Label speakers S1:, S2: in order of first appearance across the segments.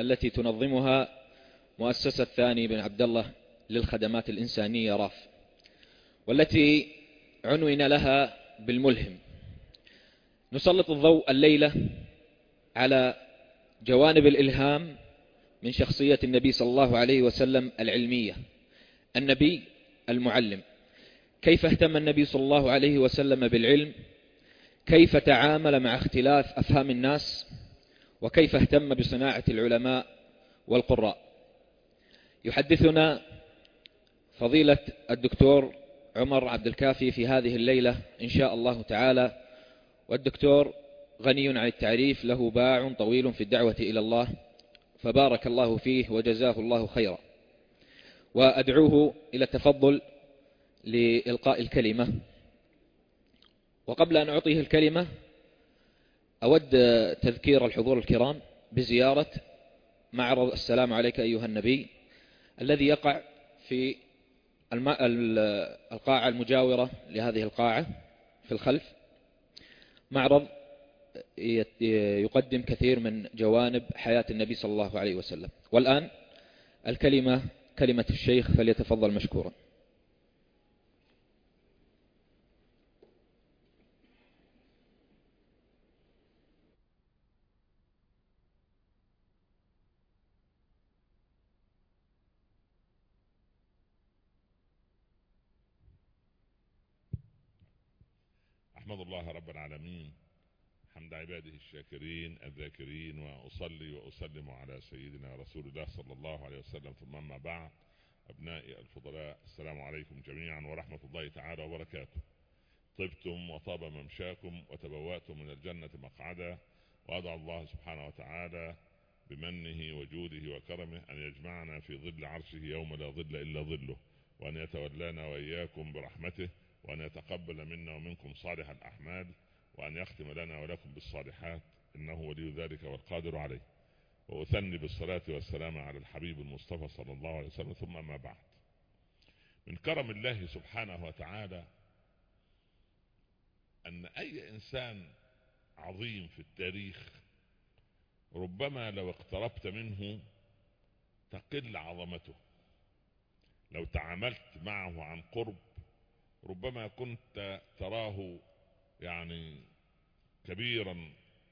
S1: التي تنظمها مؤسسة ثاني بن عبد الله للخدمات الإنسانية راف، والتي عنون لها بالملهم. نسلط الضوء الليلة على جوانب الإلهام من شخصية النبي صلى الله عليه وسلم العلمية، النبي المعلم. كيف اهتم النبي صلى الله عليه وسلم بالعلم، كيف تعامل مع اختلاف أفهام الناس، وكيف اهتم بصناعة العلماء والقراء. يحدثنا فضيلة الدكتور عمر عبد الكافي في هذه الليلة إن شاء الله تعالى، والدكتور غني عن التعريف، له باع طويل في الدعوة إلى الله، فبارك الله فيه وجزاه الله خيرا. وأدعوه إلى التفضل لإلقاء الكلمة. وقبل أن أعطيه الكلمة أود تذكير الحضور الكرام بزيارة معرض السلام عليك أيها النبي الذي يقع في القاعة المجاورة لهذه القاعة في الخلف. معرض يقدم كثير من جوانب حياة النبي صلى الله عليه وسلم. والآن الكلمة كلمة الشيخ، فليتفضل مشكورا.
S2: أحمد الله رب العالمين حمد عباده الشاكرين الذاكرين، وأصلي وأسلم على سيدنا رسول الله صلى الله عليه وسلم. ثم أما بعد، أبنائي الفضلاء، السلام عليكم جميعا ورحمة الله تعالى وبركاته. طبتم وطاب ممشاكم وتبوأتم من الجنة مقعدا، وأدعو الله سبحانه وتعالى بمنه وجوده وكرمه أن يجمعنا في ظل عرشه يوم لا ظل إلا ظله، وأن يتولانا وإياكم برحمته، وأن يتقبل منا ومنكم صالح الأعمال، وأن يختم لنا ولكم بالصالحات، إنه ولي ذلك والقادر عليه. وأثني بالصلاة والسلام على الحبيب المصطفى صلى الله عليه وسلم. ثم ما بعد، من كرم الله سبحانه وتعالى أن أي إنسان عظيم في التاريخ ربما لو اقتربت منه تقل عظمته، لو تعاملت معه عن قرب ربما كنت تراه يعني كبيرا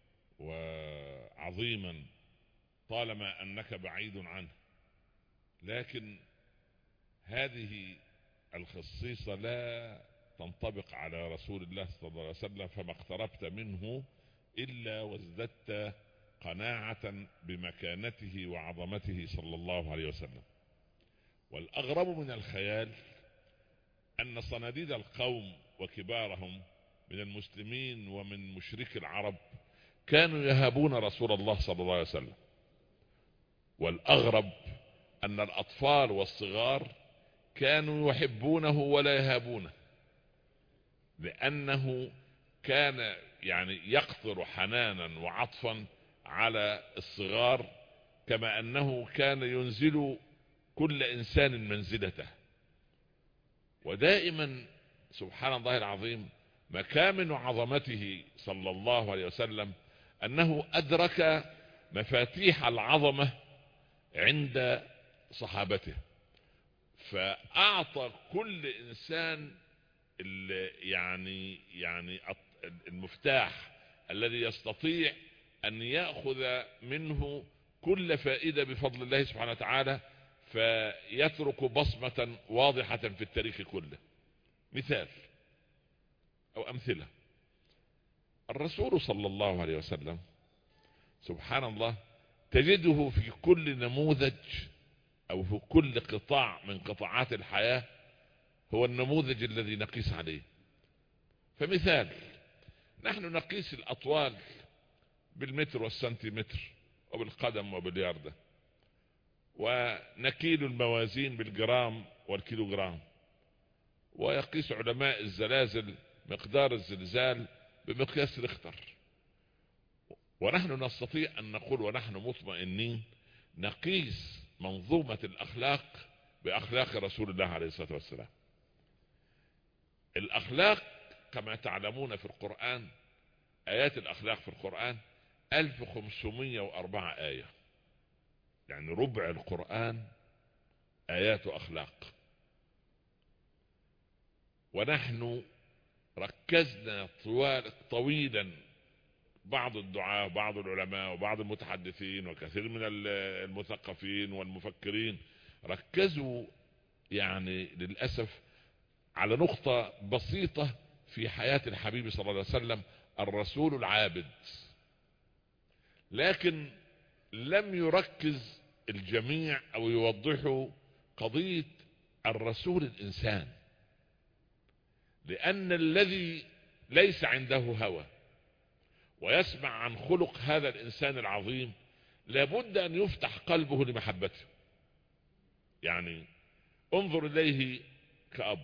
S2: وعظيما طالما أنك بعيد عنه. لكن هذه الخصيصة لا تنطبق على رسول الله صلى الله عليه وسلم، فما اقتربت منه إلا وازددت قناعة بمكانته وعظمته صلى الله عليه وسلم. والأغرب من الخيال أن صناديد القوم وكبارهم من المسلمين ومن مشرك العرب كانوا يهابون رسول الله صلى الله عليه وسلم. والأغرب أن الأطفال والصغار كانوا يحبونه ولا يهابونه، لأنه كان يعني يقطر حنانا وعطفا على الصغار، كما أنه كان ينزل كل إنسان منزلته. ودائما سبحان الله العظيم مكامن عظمته صلى الله عليه وسلم أنه أدرك مفاتيح العظمة عند صحابته، فأعطى كل إنسان يعني المفتاح الذي يستطيع أن يأخذ منه كل فائدة بفضل الله سبحانه وتعالى، فيترك بصمة واضحة في التاريخ كله. مثال أو أمثلة: الرسول صلى الله عليه وسلم سبحان الله تجده في كل نموذج أو في كل قطاع من قطاعات الحياة هو النموذج الذي نقيس عليه. فمثال، نحن نقيس الأطوال بالمتر والسنتيمتر وبالقدم وبالياردة، ونكيل الموازين بالجرام والكيلوغرام، ويقيس علماء الزلازل مقدار الزلزال بمقياس ريختر. ونحن نستطيع أن نقول ونحن مطمئنين نقيس منظومة الأخلاق بأخلاق رسول الله عليه الصلاة والسلام. الأخلاق كما تعلمون في القرآن، آيات الأخلاق في القرآن 1504 آية. يعني ربع القرآن آيات أخلاق. ونحن ركزنا طويلا، بعض الدعاة وبعض العلماء وبعض المتحدثين وكثير من المثقفين والمفكرين ركزوا يعني للأسف على نقطة بسيطة في حياة الحبيب صلى الله عليه وسلم، الرسول العابد. لكن لم يركز الجميع او يوضحوا قضية الرسول الانسان، لان الذي ليس عنده هوى ويسمع عن خلق هذا الانسان العظيم لابد ان يفتح قلبه لمحبته. يعني انظر اليه كأب،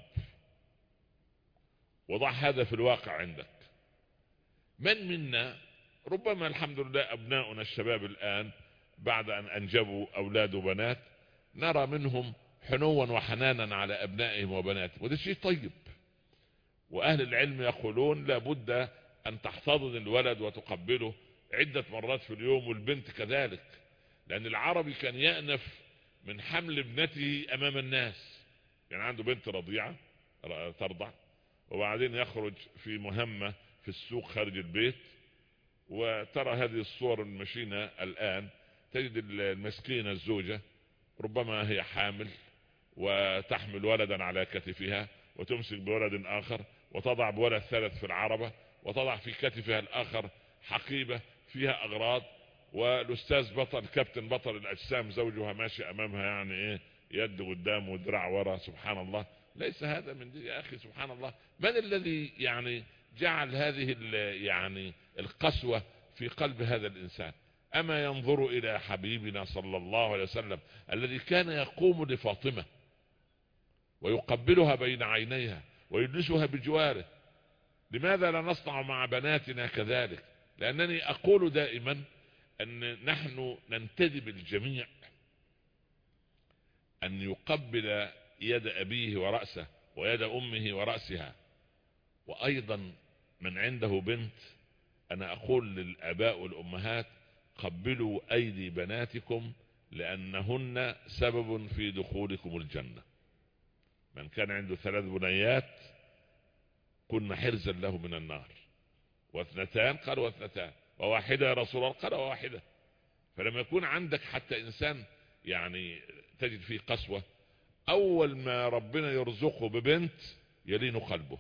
S2: وضع هذا في الواقع عندك. من منا ربما الحمد لله ابناؤنا الشباب الان بعد ان انجبوا اولاد وبنات نرى منهم حنوا وحنانا على ابنائهم وبناتهم، وده شيء طيب. واهل العلم يقولون لابد ان تحتضن الولد وتقبله عدة مرات في اليوم، والبنت كذلك، لان العربي كان يأنف من حمل ابنته امام الناس. يعني عنده بنت رضيعة ترضع، وبعدين يخرج في مهمة في السوق خارج البيت، وترى هذه الصور المشينة الآن، تجد المسكينة الزوجة ربما هي حامل وتحمل ولدا على كتفها وتمسك بولد آخر وتضع بولد ثالث في العربة وتضع في كتفها الآخر حقيبة فيها أغراض، والأستاذ بطل كابتن بطل الأجسام زوجها ماشي أمامها يعني إيه، يد قدام ودراع ورا. سبحان الله، ليس هذا من دي يا أخي. سبحان الله، من الذي يعني جعل هذه يعني القسوة في قلب هذا الإنسان؟ أما ينظر إلى حبيبنا صلى الله عليه وسلم الذي كان يقوم لفاطمة ويقبلها بين عينيها ويجلسها بجواره. لماذا لا نصنع مع بناتنا كذلك؟ لأنني أقول دائما أن نحن ننتدب الجميع أن يقبل يد أبيه ورأسه ويد أمه ورأسها. وأيضا من عنده بنت، أنا أقول للآباء والأمهات قبلوا أيدي بناتكم لأنهن سبب في دخولكم الجنة. من كان عنده 3 بنيات كن حرزا له من النار، واثنتان قال واثنتان، وواحدة يا رسول الله قال واحدة. فلما يكون عندك حتى إنسان يعني تجد فيه قسوة، أول ما ربنا يرزقه ببنت يلين قلبه.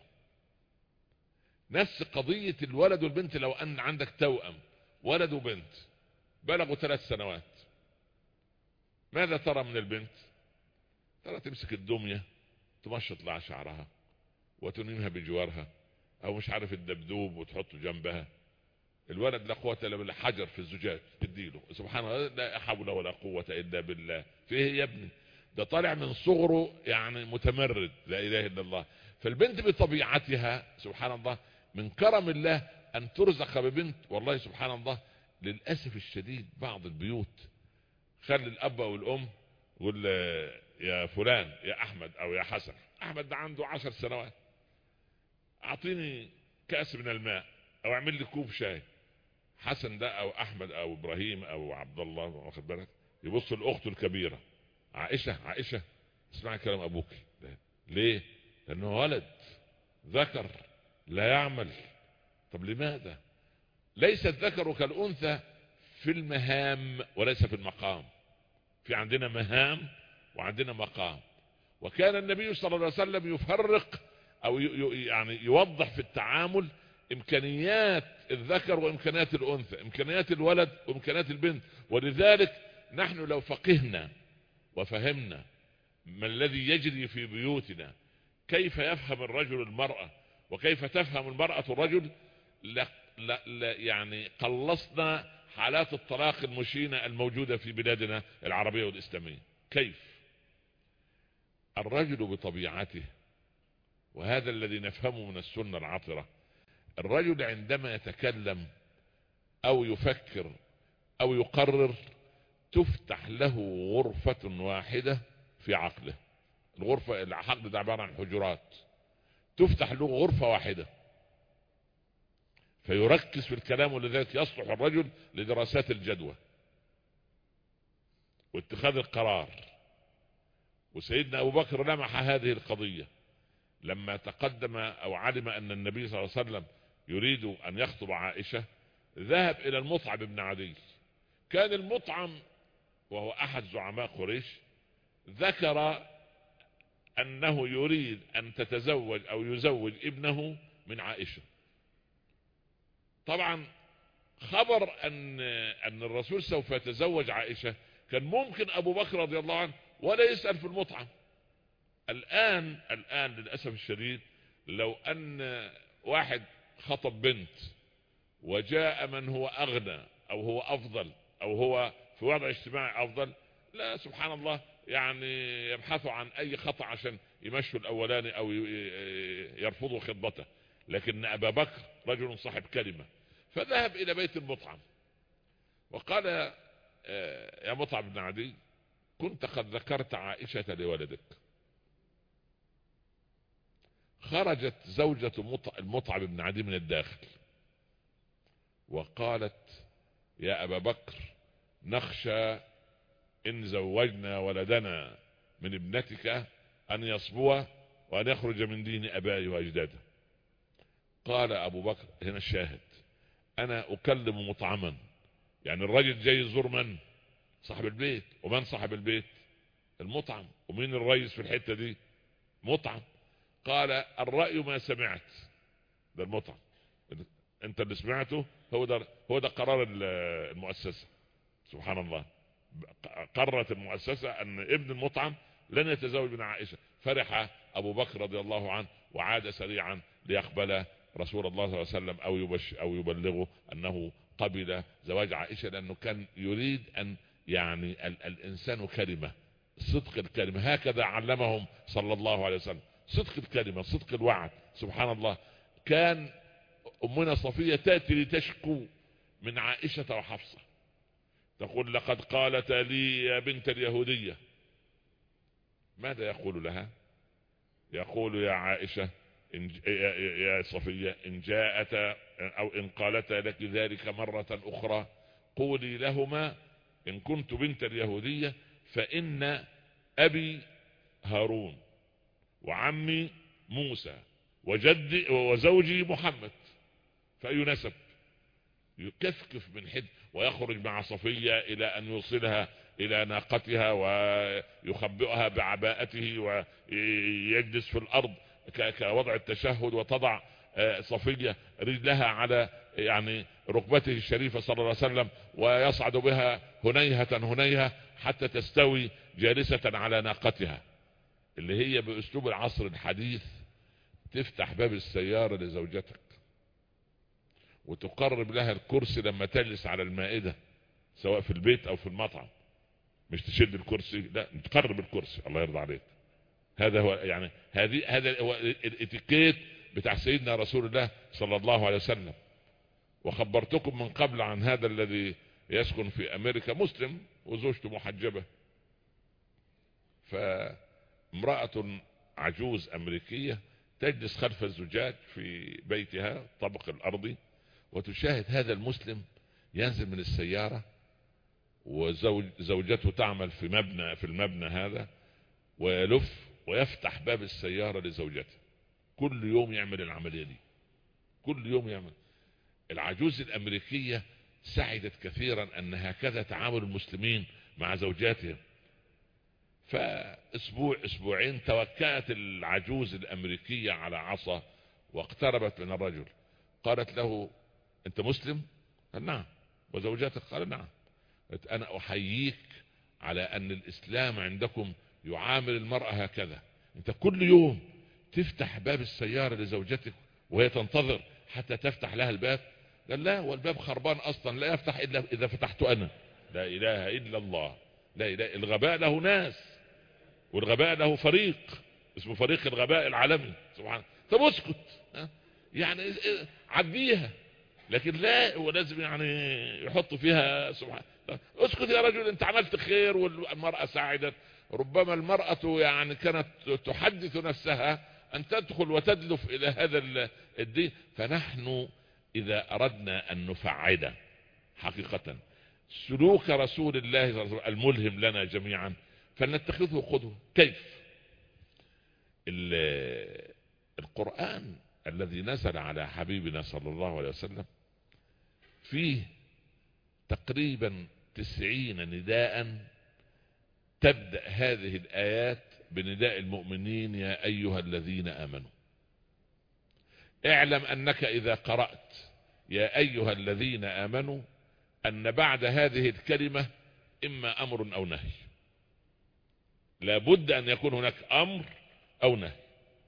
S2: نفس قضية الولد والبنت، لو أن عندك توأم ولد وبنت بلغوا 3 سنوات، ماذا ترى من البنت؟ ترى تمسك الدمية تمشط لها شعرها وتنيمها بجوارها، او مش عارف الدبدوب وتحطه جنبها. الولد لا قوة الا بالله، حجر في الزجاج تديله. سبحان الله، لا حول ولا قوة الا بالله. فيه يا ابني؟ ده طالع من صغره يعني متمرد، لا اله الا الله. فالبنت بطبيعتها سبحان الله من كرم الله ان ترزق ببنت. والله سبحان الله، للأسف الشديد بعض البيوت خلي الاب او الام يقول يا فلان يا احمد او يا حسن، احمد ده عنده 10 سنوات، اعطيني كأس من الماء او اعمل لي كوب شاي. حسن ده او احمد او ابراهيم او عبد الله، واخد بالك، يبص لاخته الكبيرة عائشة اسمعي كلام ابوك. ليه؟ لانه ولد ذكر لا يعمل. طب لماذا؟ ليس الذكر كالانثى في المهام وليس في المقام. في عندنا مهام وعندنا مقام. وكان النبي صلى الله عليه وسلم يفرق او يعني يوضح في التعامل امكانيات الذكر وامكانيات الانثى، امكانيات الولد وامكانيات البنت. ولذلك نحن لو فقهنا وفهمنا ما الذي يجري في بيوتنا، كيف يفهم الرجل المرأة وكيف تفهم المرأة الرجل، لا يعني قلصنا حالات الطلاق المشينة الموجودة في بلادنا العربية والإسلامية. كيف؟ الرجل بطبيعته، وهذا الذي نفهمه من السنة العطرة، الرجل عندما يتكلم او يفكر او يقرر تفتح له غرفة واحدة في عقله. الغرفة العقل ده عبارة عن حجرات، تفتح له غرفة واحدة فيركز في الكلام. ولذلك يصلح الرجل لدراسات الجدوى، واتخاذ القرار. وسيدنا أبو بكر لمح هذه القضية لما تقدم أو علم أن النبي صلى الله عليه وسلم يريد أن يخطب عائشة، ذهب إلى المطعم بن عدي. كان المطعم وهو أحد زعماء قريش ذكر أنه يريد أن تتزوج أو يزوج ابنه من عائشة. طبعا خبر أن الرسول سوف يتزوج عائشة كان ممكن أبو بكر رضي الله عنه ولا يسأل في المطعم. الآن للأسف الشديد لو أن واحد خطب بنت وجاء من هو أغنى أو هو أفضل أو هو في وضع اجتماعي أفضل، لا سبحان الله يعني يبحثوا عن أي خطأ عشان يمشوا الأولاني أو يرفضوا خطبته. لكن أبا بكر رجل صاحب كلمة، فذهب إلى بيت المطعم وقال يا مطعم بن عدي كنت قد ذكرت عائشة لولدك. خرجت زوجة المطعم بن عدي من الداخل وقالت يا أبا بكر نخشى إن زوجنا ولدنا من ابنتك أن يصبو وأن يخرج من دين أبائي وأجداده. قال أبو بكر هنا الشاهد، أنا أكلم مطعما، يعني الرجل جاي يزور من؟ صاحب البيت. ومن صاحب البيت؟ المطعم. ومين الرئيس في الحتة دي؟ مطعم. قال الرأي ما سمعت، ده المطعم، انت اللي سمعته هو ده قرار المؤسسة. سبحان الله، قررت المؤسسة ان ابن المطعم لن يتزوج من عائشة. فرح ابو بكر رضي الله عنه وعاد سريعا ليقبل رسول الله صلى الله عليه وسلم او يبلغه انه قبل زواج عائشة، لانه كان يريد ان يعني الانسان كلمة، صدق الكلمة، هكذا علمهم صلى الله عليه وسلم، صدق الكلمة، صدق الوعد. سبحان الله. كان أمنا صفية تأتي لتشكو من عائشة وحفصة، تقول لقد قالت لي يا بنت اليهودية. ماذا يقول لها؟ يقول يا عائشة يا صفية إن جاءت أو إن قالت لك ذلك مرة أخرى قولي لهما إن كنت بنت اليهودية فإن أبي هارون وعمي موسى وجدي وزوجي محمد، فأي نسب؟ يكفكف من حد ويخرج مع صفية إلى أن يوصلها إلى ناقتها ويخبئها بعباءته ويجلس في الأرض كوضع التشهد، وتضع صفية رجلها على يعني ركبته الشريفة صلى الله عليه وسلم ويصعد بها هنيهة حتى تستوي جالسة على ناقتها، اللي هي بأسلوب العصر الحديث تفتح باب السيارة لزوجتك وتقرب لها الكرسي لما تجلس على المائدة سواء في البيت او في المطعم. مش تشد الكرسي، لا تقرب الكرسي. الله يرضى عليك. هذا هو يعني هذا هو الاتيكيت بتاع سيدنا رسول الله صلى الله عليه وسلم. وخبرتكم من قبل عن هذا الذي يسكن في امريكا، مسلم وزوجته محجبة، فامرأة عجوز امريكية تجلس خلف الزجاج في بيتها الطابق الارضي وتشاهد هذا المسلم ينزل من السيارة وزوجته تعمل في المبنى هذا ويلف ويفتح باب السيارة لزوجته. كل يوم يعمل العملية دي، كل يوم يعمل. العجوز الامريكية سعدت كثيرا ان هكذا تعامل المسلمين مع زوجاتهم. فاسبوع اسبوعين توكأت العجوز الامريكية على عصا واقتربت من الرجل، قالت له انت مسلم؟ قال نعم. وزوجتك؟ قال نعم. قالت انا احييك على ان الاسلام عندكم يعامل المرأة هكذا، انت كل يوم تفتح باب السيارة لزوجتك وهي تنتظر حتى تفتح لها الباب. قال لا، والباب خربان اصلا، لا يفتح الا اذا فتحته انا. لا اله الا الله. لا اله. الغباء له ناس، والغباء له فريق اسمه فريق الغباء العالمي. سبحان. طب اسكت، يعني عديها. لكن لا، هو لازم يعني يحط فيها. سبحان. اسكت يا رجل، انت عملت خير والمرأة ساعدت. ربما المرأة يعني كانت تحدث نفسها ان تدخل وتدلف الى هذا الدين. فنحن اذا اردنا ان نفعل حقيقة سلوك رسول الله صلى الله عليه وسلم الملهم لنا جميعا فلنتخذه قدوة. كيف؟ القرآن الذي نزل على حبيبنا صلى الله عليه وسلم فيه تقريبا 90 نداء تبدأ هذه الآيات بنداء المؤمنين يا أيها الذين آمنوا. اعلم أنك إذا قرأت يا أيها الذين آمنوا أن بعد هذه الكلمة إما أمر أو نهي، لابد أن يكون هناك أمر أو نهي.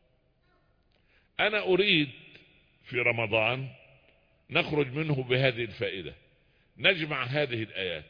S2: أنا أريد في رمضان نخرج منه بهذه الفائدة، نجمع هذه الآيات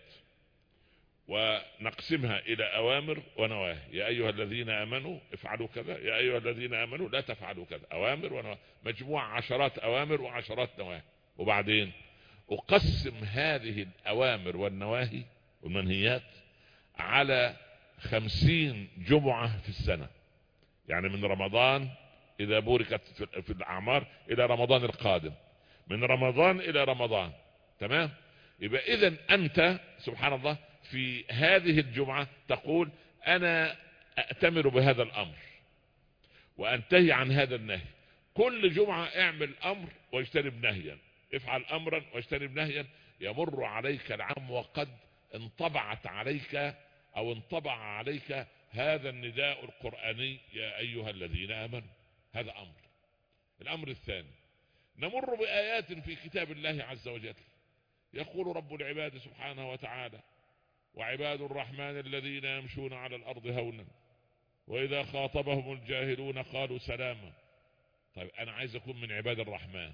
S2: ونقسمها إلى أوامر ونواهي. يا أيها الذين آمنوا افعلوا كذا، يا أيها الذين آمنوا لا تفعلوا كذا، أوامر ونواهي، مجموعة 10 أوامر و10 نواهي. وبعدين أقسم هذه الأوامر والنواهي والمنهيات على 50 جمعة في السنة، يعني من رمضان إذا بوركت في الأعمار إلى رمضان القادم، من رمضان إلى رمضان. تمام؟ يبقى إذن أنت سبحان الله في هذه الجمعة تقول أنا أأتمر بهذا الأمر وأنتهي عن هذا النهي. كل جمعة اعمل أمر واجتنب نهيا، افعل أمرا واجتنب نهيا، يمر عليك العام وقد انطبعت عليك أو انطبع عليك هذا النداء القرآني يا أيها الذين آمنوا. هذا أمر. الأمر الثاني، نمر بآيات في كتاب الله عز وجل يقول رب العباد سبحانه وتعالى وعباد الرحمن الذين يمشون على الأرض هونا وإذا خاطبهم الجاهلون قالوا سلاما. طيب أنا عايز أكون من عباد الرحمن،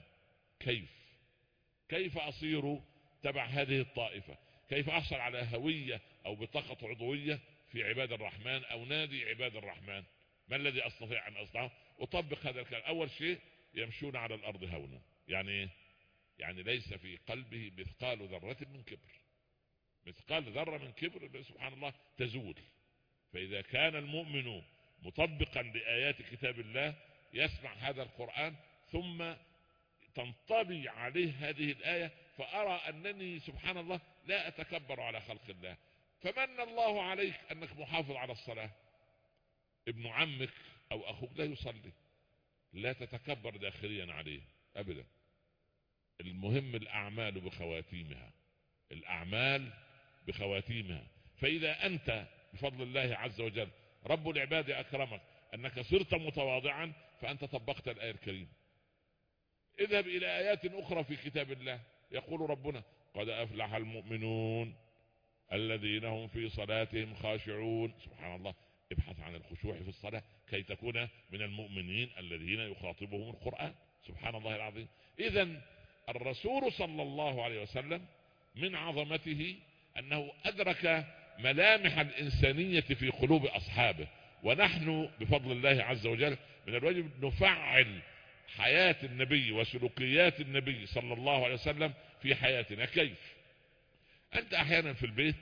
S2: كيف أصير تبع هذه الطائفة؟ كيف أحصل على هوية أو بطاقة عضوية في عباد الرحمن أو نادي عباد الرحمن؟ ما الذي أستطيع أن أصنعه؟ أطبق هذا الكلام. أول شيء يمشون على الأرض هونا، يعني إيه؟ يعني ليس في قلبه مثقال ذرة من كبر. مثقال ذرة من كبر سبحان الله تزول. فإذا كان المؤمن مطبقا لآيات كتاب الله يسمع هذا القرآن ثم تنطبع عليه هذه الآية فأرى أنني سبحان الله لا أتكبر على خلق الله. فمن الله عليك أنك محافظ على الصلاة، ابن عمك أو أخوك لا يصلي، لا تتكبر داخليا عليه أبدا. المهم الأعمال بخواتيمها، الأعمال بخواتيمها. فإذا أنت بفضل الله عز وجل رب العباد أكرمك أنك صرت متواضعا فأنت طبقت الآية الكريمة. اذهب إلى آيات أخرى في كتاب الله يقول ربنا قد أفلح المؤمنون الذين هم في صلاتهم خاشعون. سبحان الله، ابحث عن الخشوع في الصلاة كي تكون من المؤمنين الذين يخاطبهم القرآن. سبحان الله العظيم. إذن الرسول صلى الله عليه وسلم من عظمته أنه أدرك ملامح الإنسانية في قلوب أصحابه، ونحن بفضل الله عز وجل من الواجب نفعل حياة النبي وسلوكيات النبي صلى الله عليه وسلم في حياتنا. كيف؟ أنت أحيانا في البيت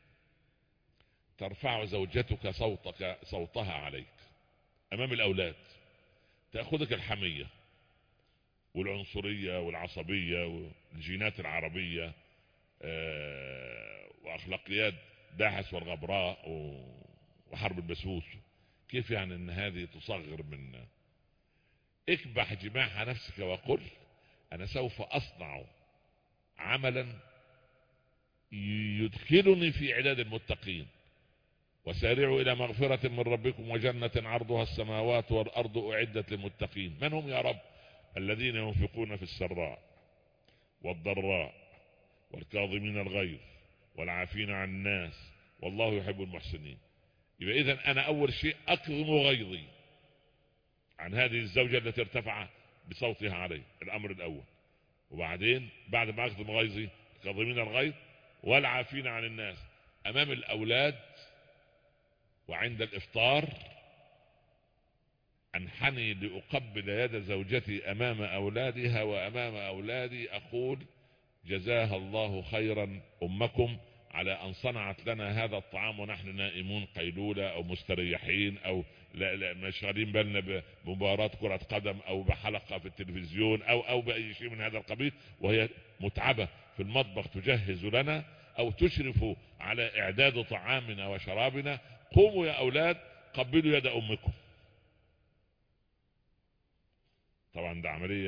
S2: ترفع زوجتك صوتها عليك أمام الأولاد، تأخذك الحمية والعنصرية والعصبية والجينات العربية وأخلاقيات داحس والغبراء وحرب البسوس. كيف يعني أن هذه تصغر من؟ اكبح جماح نفسك وقل أنا سوف أصنع عملا يدخلني في عداد المتقين، وسارعوا إلى مغفرة من ربكم وجنة عرضها السماوات والأرض أعدت للمتقين. من هم يا رب؟ الذين ينفقون في السراء والضراء والكاظمين الغيظ والعافين عن الناس والله يحب المحسنين. يبقى إذن أنا أول شيء أكظم غيظي عن هذه الزوجة التي ارتفع بصوتها علي، الأمر الأول. وبعدين بعد ما أكظم غيظي الكاظمين الغيظ والعافين عن الناس أمام الأولاد وعند الإفطار أنحني لأقبل يد زوجتي أمام أولادها وأمام أولادي أقول جزاها الله خيرا أمكم على أن صنعت لنا هذا الطعام ونحن نائمون قيلولة أو مستريحين أو لا مشغلين بالنا بمباراة كرة قدم أو بحلقة في التلفزيون أو بأي شيء من هذا القبيل، وهي متعبة في المطبخ تجهز لنا. او تشرفوا على اعداد طعامنا وشرابنا، قوموا يا اولاد قبلوا يد امكم. طبعا ده عملية،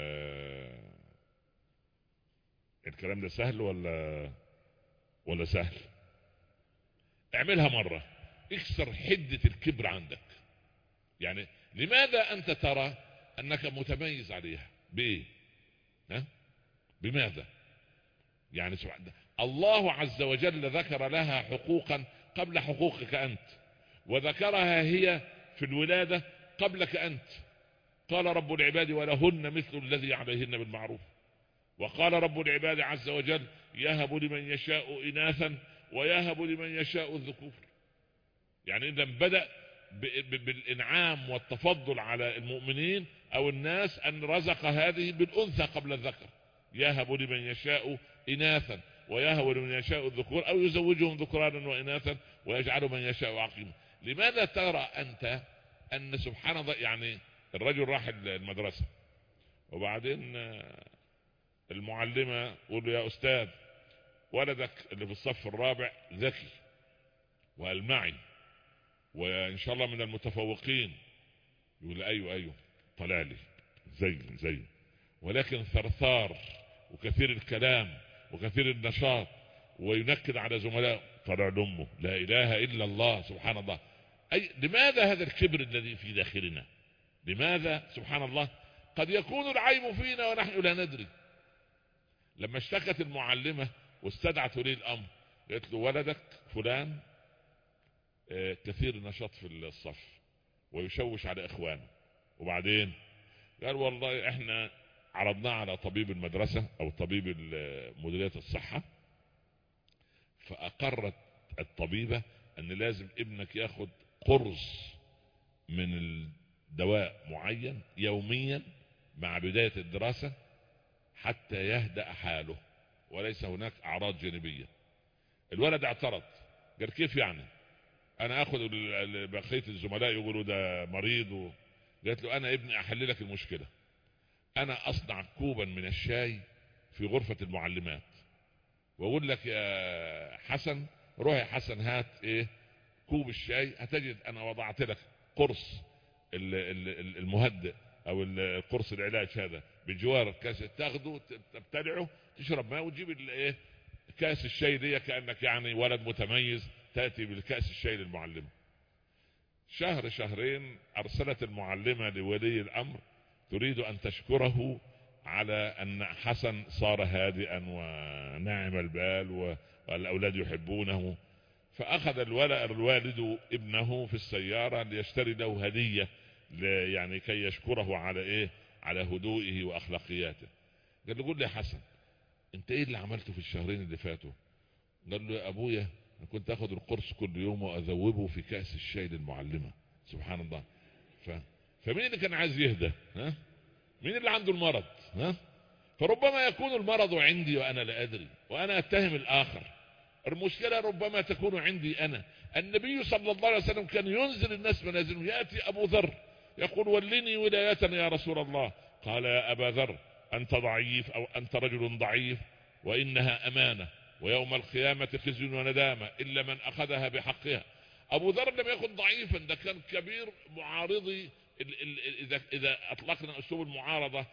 S2: الكلام ده سهل ولا سهل؟ اعملها مرة، اكسر حدة الكبر عندك. يعني لماذا انت ترى انك متميز عليها؟ بايه؟ بماذا؟ يعني سبحان الله عز وجل ذكر لها حقوقا قبل حقوقك انت، وذكرها هي في الولادة قبلك انت. قال رب العباد ولهن مثل الذي عليهن بالمعروف. وقال رب العباد عز وجل يهب لمن يشاء إناثا ويهب لمن يشاء الذكور. يعني إذا بدأ بالإنعام والتفضل على المؤمنين أو الناس أن رزق هذه بالأنثى قبل الذكر. يهب لمن يشاء إناثا ويهب لمن يشاء الذكور أو يزوجهم ذكرانا وإناثا ويجعل من يشاء عقيما. لماذا ترى أنت أن سبحان الله، يعني الرجل راح المدرسة وبعدين المعلمة قول له يا أستاذ ولدك اللي في الصف الرابع ذكي وألمعي وإن شاء الله من المتفوقين. يقول أيوه طلع لي زي ولكن ثرثار وكثير الكلام وكثير النشاط وينكد على زملائه. طلع لأمه لا إله إلا الله سبحان الله. لماذا هذا الكبر الذي في داخلنا؟ لماذا سبحان الله؟ قد يكون العيب فينا ونحن لا ندري. لما اشتكت المعلمة واستدعت ولي الأمر قالت له ولدك فلان كثير نشاط في الصف ويشوش على إخوانه. وبعدين قال والله احنا عرضناه على طبيب المدرسة او طبيب مديرية الصحة، فأقرت الطبيبة ان لازم ابنك ياخد قرص من الدواء معين يوميا مع بداية الدراسة حتى يهدأ حاله وليس هناك اعراض جانبية. الولد اعترض قال كيف يعني انا اخذ بقية الزملاء يقولوا ده مريض قالت له انا ابني احل لك المشكلة، انا اصنع كوبا من الشاي في غرفة المعلمات واقول لك يا حسن روح يا حسن هات كوب الشاي، هتجد انا وضعت لك قرص المهدئ او القرص العلاج هذا بجوار الكاس، تاخده تبتلعه تشرب ماء وتجيب كاس الشاي دي كأنك يعني ولد متميز تأتي بالكاس الشاي للمعلمة. شهر شهرين ارسلت المعلمة لولي الامر تريد ان تشكره على ان حسن صار هادئا وناعم البال والاولاد يحبونه. فاخذ الوالد ابنه في السيارة ليشتري له هدية يعني كي يشكره على على هدوئه واخلاقياته. قال له قول لي يا حسن انت ايه اللي عملته في الشهرين اللي فاتوا؟ قال له يا ابويا انا كنت اخذ القرص كل يوم واذوبه في كأس الشاي للمعلمة. سبحان الله. فمين اللي كان عايز يهدى؟ مين اللي عنده المرض؟ فربما يكون المرض عندي وانا لا ادري وانا اتهم الاخر. المشكلة ربما تكون عندي انا. النبي صلى الله عليه وسلم كان ينزل الناس منازلهم. يأتي ابو ذر يقول ولني ولاية يا رسول الله. قال يا ابا ذر انت ضعيف او انت رجل ضعيف وانها امانة ويوم القيامة خزي وندامة الا من اخذها بحقها. ابو ذر لم يكن ضعيفا، ده كان كبير معارضي. اذا اطلقنا اسلوب المعارضة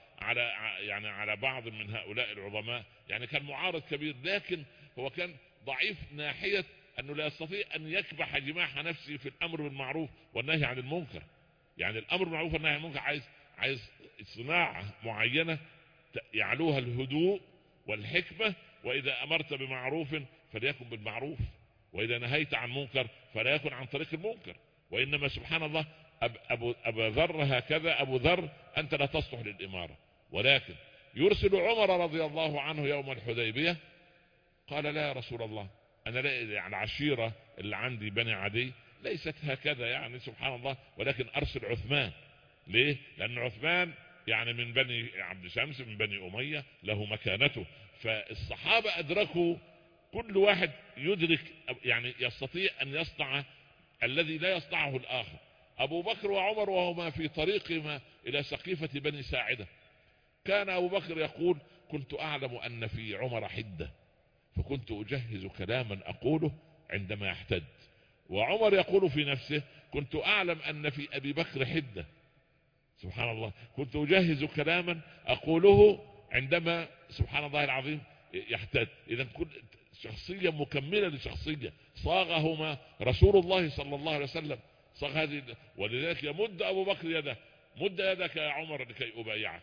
S2: على بعض من هؤلاء العظماء يعني كان معارض كبير، لكن هو كان ضعيف ناحية انه لا يستطيع ان يكبح جماح نفسه في الامر بالمعروف والنهي عن المنكر. يعني الامر بالمعروف والنهي عن المنكر عايز صناعة معينة يعلوها الهدوء والحكمة. واذا امرت بمعروف فليكن بالمعروف واذا نهيت عن منكر فلا يكن عن طريق المنكر. وانما سبحان الله ابا ذر هكذا. ابو ذر انت لا تصلح للامارة، ولكن يرسل عمر رضي الله عنه يوم الحديبية قال لا يا رسول الله انا لا العشيرة اللي عندي بني عدي ليست هكذا يعني سبحان الله، ولكن ارسل عثمان. ليه؟ لان عثمان يعني من بني عبد شمس من بني امية له مكانته. فالصحابة ادركوا كل واحد يدرك يعني يستطيع ان يصنع الذي لا يصنعه الاخر. ابو بكر وعمر وهما في طريقهما الى سقيفة بني ساعدة كان ابو بكر يقول كنت اعلم ان في عمر حدة فكنت أجهز كلاما أقوله عندما يحتد. وعمر يقول في نفسه كنت أعلم أن في أبي بكر حدة. سبحان الله، كنت أجهز كلاما أقوله عندما سبحان الله العظيم يحتد. إذا كل شخصية مكملة لشخصية صاغهما رسول الله صلى الله عليه وسلم، صاغ هذه. ولذلك يمد أبو بكر يده، مد يدك يا عمر لكي أبايعك.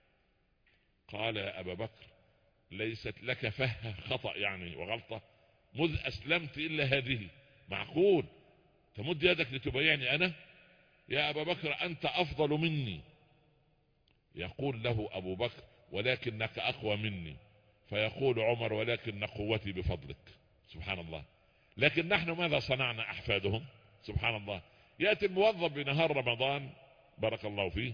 S2: قال يا أبا بكر ليست لك فهة خطأ يعني وغلطة مذ أسلمت إلا هذه. معقول تمد يدك لتبايعني أنا؟ يا أبا بكر أنت أفضل مني. يقول له أبو بكر ولكنك أقوى مني. فيقول عمر ولكن قوتي بفضلك. سبحان الله. لكن نحن ماذا صنعنا أحفادهم؟ سبحان الله. يأتي الموظف بنهار رمضان بارك الله فيه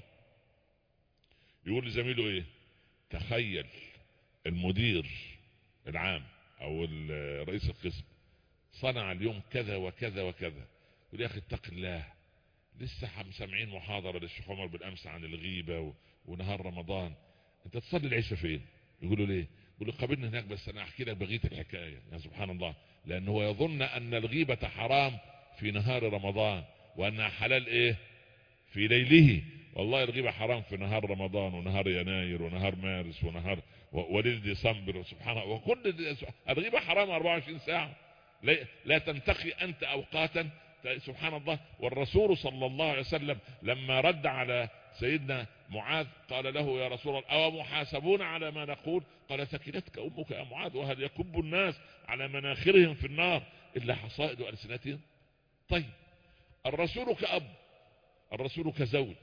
S2: يقول لزميله ايه؟ تخيل المدير العام او رئيس القسم صنع اليوم كذا وكذا وكذا. يقول يا اخي اتق الله، لسه سامعين محاضرة للشيخ عمر بالامس عن الغيبة ونهار رمضان، انت تصلي العشاء فين؟ يقولوا ليه؟ يقول له قابلني هناك بس انا احكي لك بقية الحكاية. يعني سبحان الله، لانه هو يظن ان الغيبة حرام في نهار رمضان وانها حلال ايه؟ في ليله. والله الغيبة حرام في نهار رمضان ونهار يناير ونهار مارس ونهار وليل ديسمبر. سبحان الله، وكل الغيبة حرام 24 ساعة، لا تنتقي انت اوقاتا. سبحان الله. والرسول صلى الله عليه وسلم لما رد على سيدنا معاذ قال له يا رسول الله أو محاسبون على ما نقول؟ قال ثكلتك أمك يا معاذ، وهل يكب الناس على مناخرهم في النار إلا حصائد ألسنتهم؟ طيب الرسول كأب، الرسول كزوج،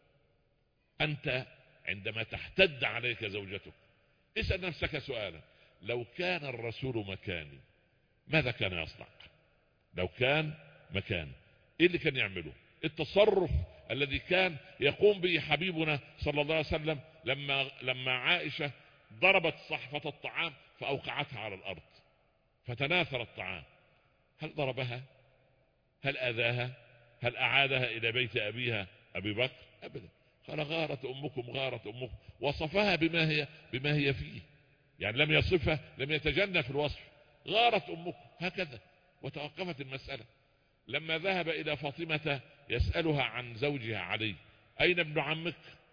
S2: أنت عندما تحتد عليك زوجتك اسأل نفسك سؤالا، لو كان الرسول مكاني ماذا كان يصنع؟ لو كان مكاني ايه اللي كان يعمله؟ التصرف الذي كان يقوم به حبيبنا صلى الله عليه وسلم لما عائشة ضربت صحفة الطعام فأوقعتها على الأرض فتناثر الطعام. هل ضربها؟ هل أذاها؟ هل أعادها إلى بيت أبيها أبي بكر؟ أبدا. قال غارت أمكم غارت أمكم، وصفها بما هي فيه، يعني لم يصفها، لم يتجنى في الوصف. غارت أمكم هكذا وتوقفت المسألة. لما ذهب إلى فاطمة يسألها عن زوجها علي، أين ابن عمك؟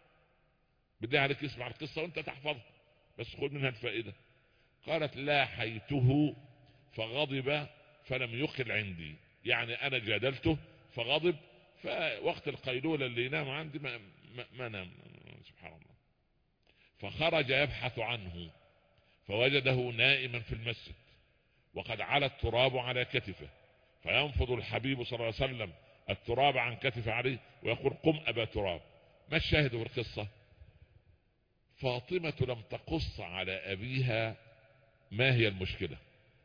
S2: بدي عليك اسمع القصة وانت تحفظها بس خذ منها الفائدة. قالت لاحيته فغضب فلم يقل عندي، يعني أنا جادلته فغضب، فوقت القيلولة اللي ينام عندي ما نام. سبحان الله. فخرج يبحث عنه فوجده نائما في المسجد وقد علا التراب على كتفه، فينفض الحبيب صلى الله عليه وسلم التراب عن كتف عليه ويقول قم أبا تراب. ما الشاهد في القصة؟ فاطمة لم تقص على أبيها ما هي المشكلة،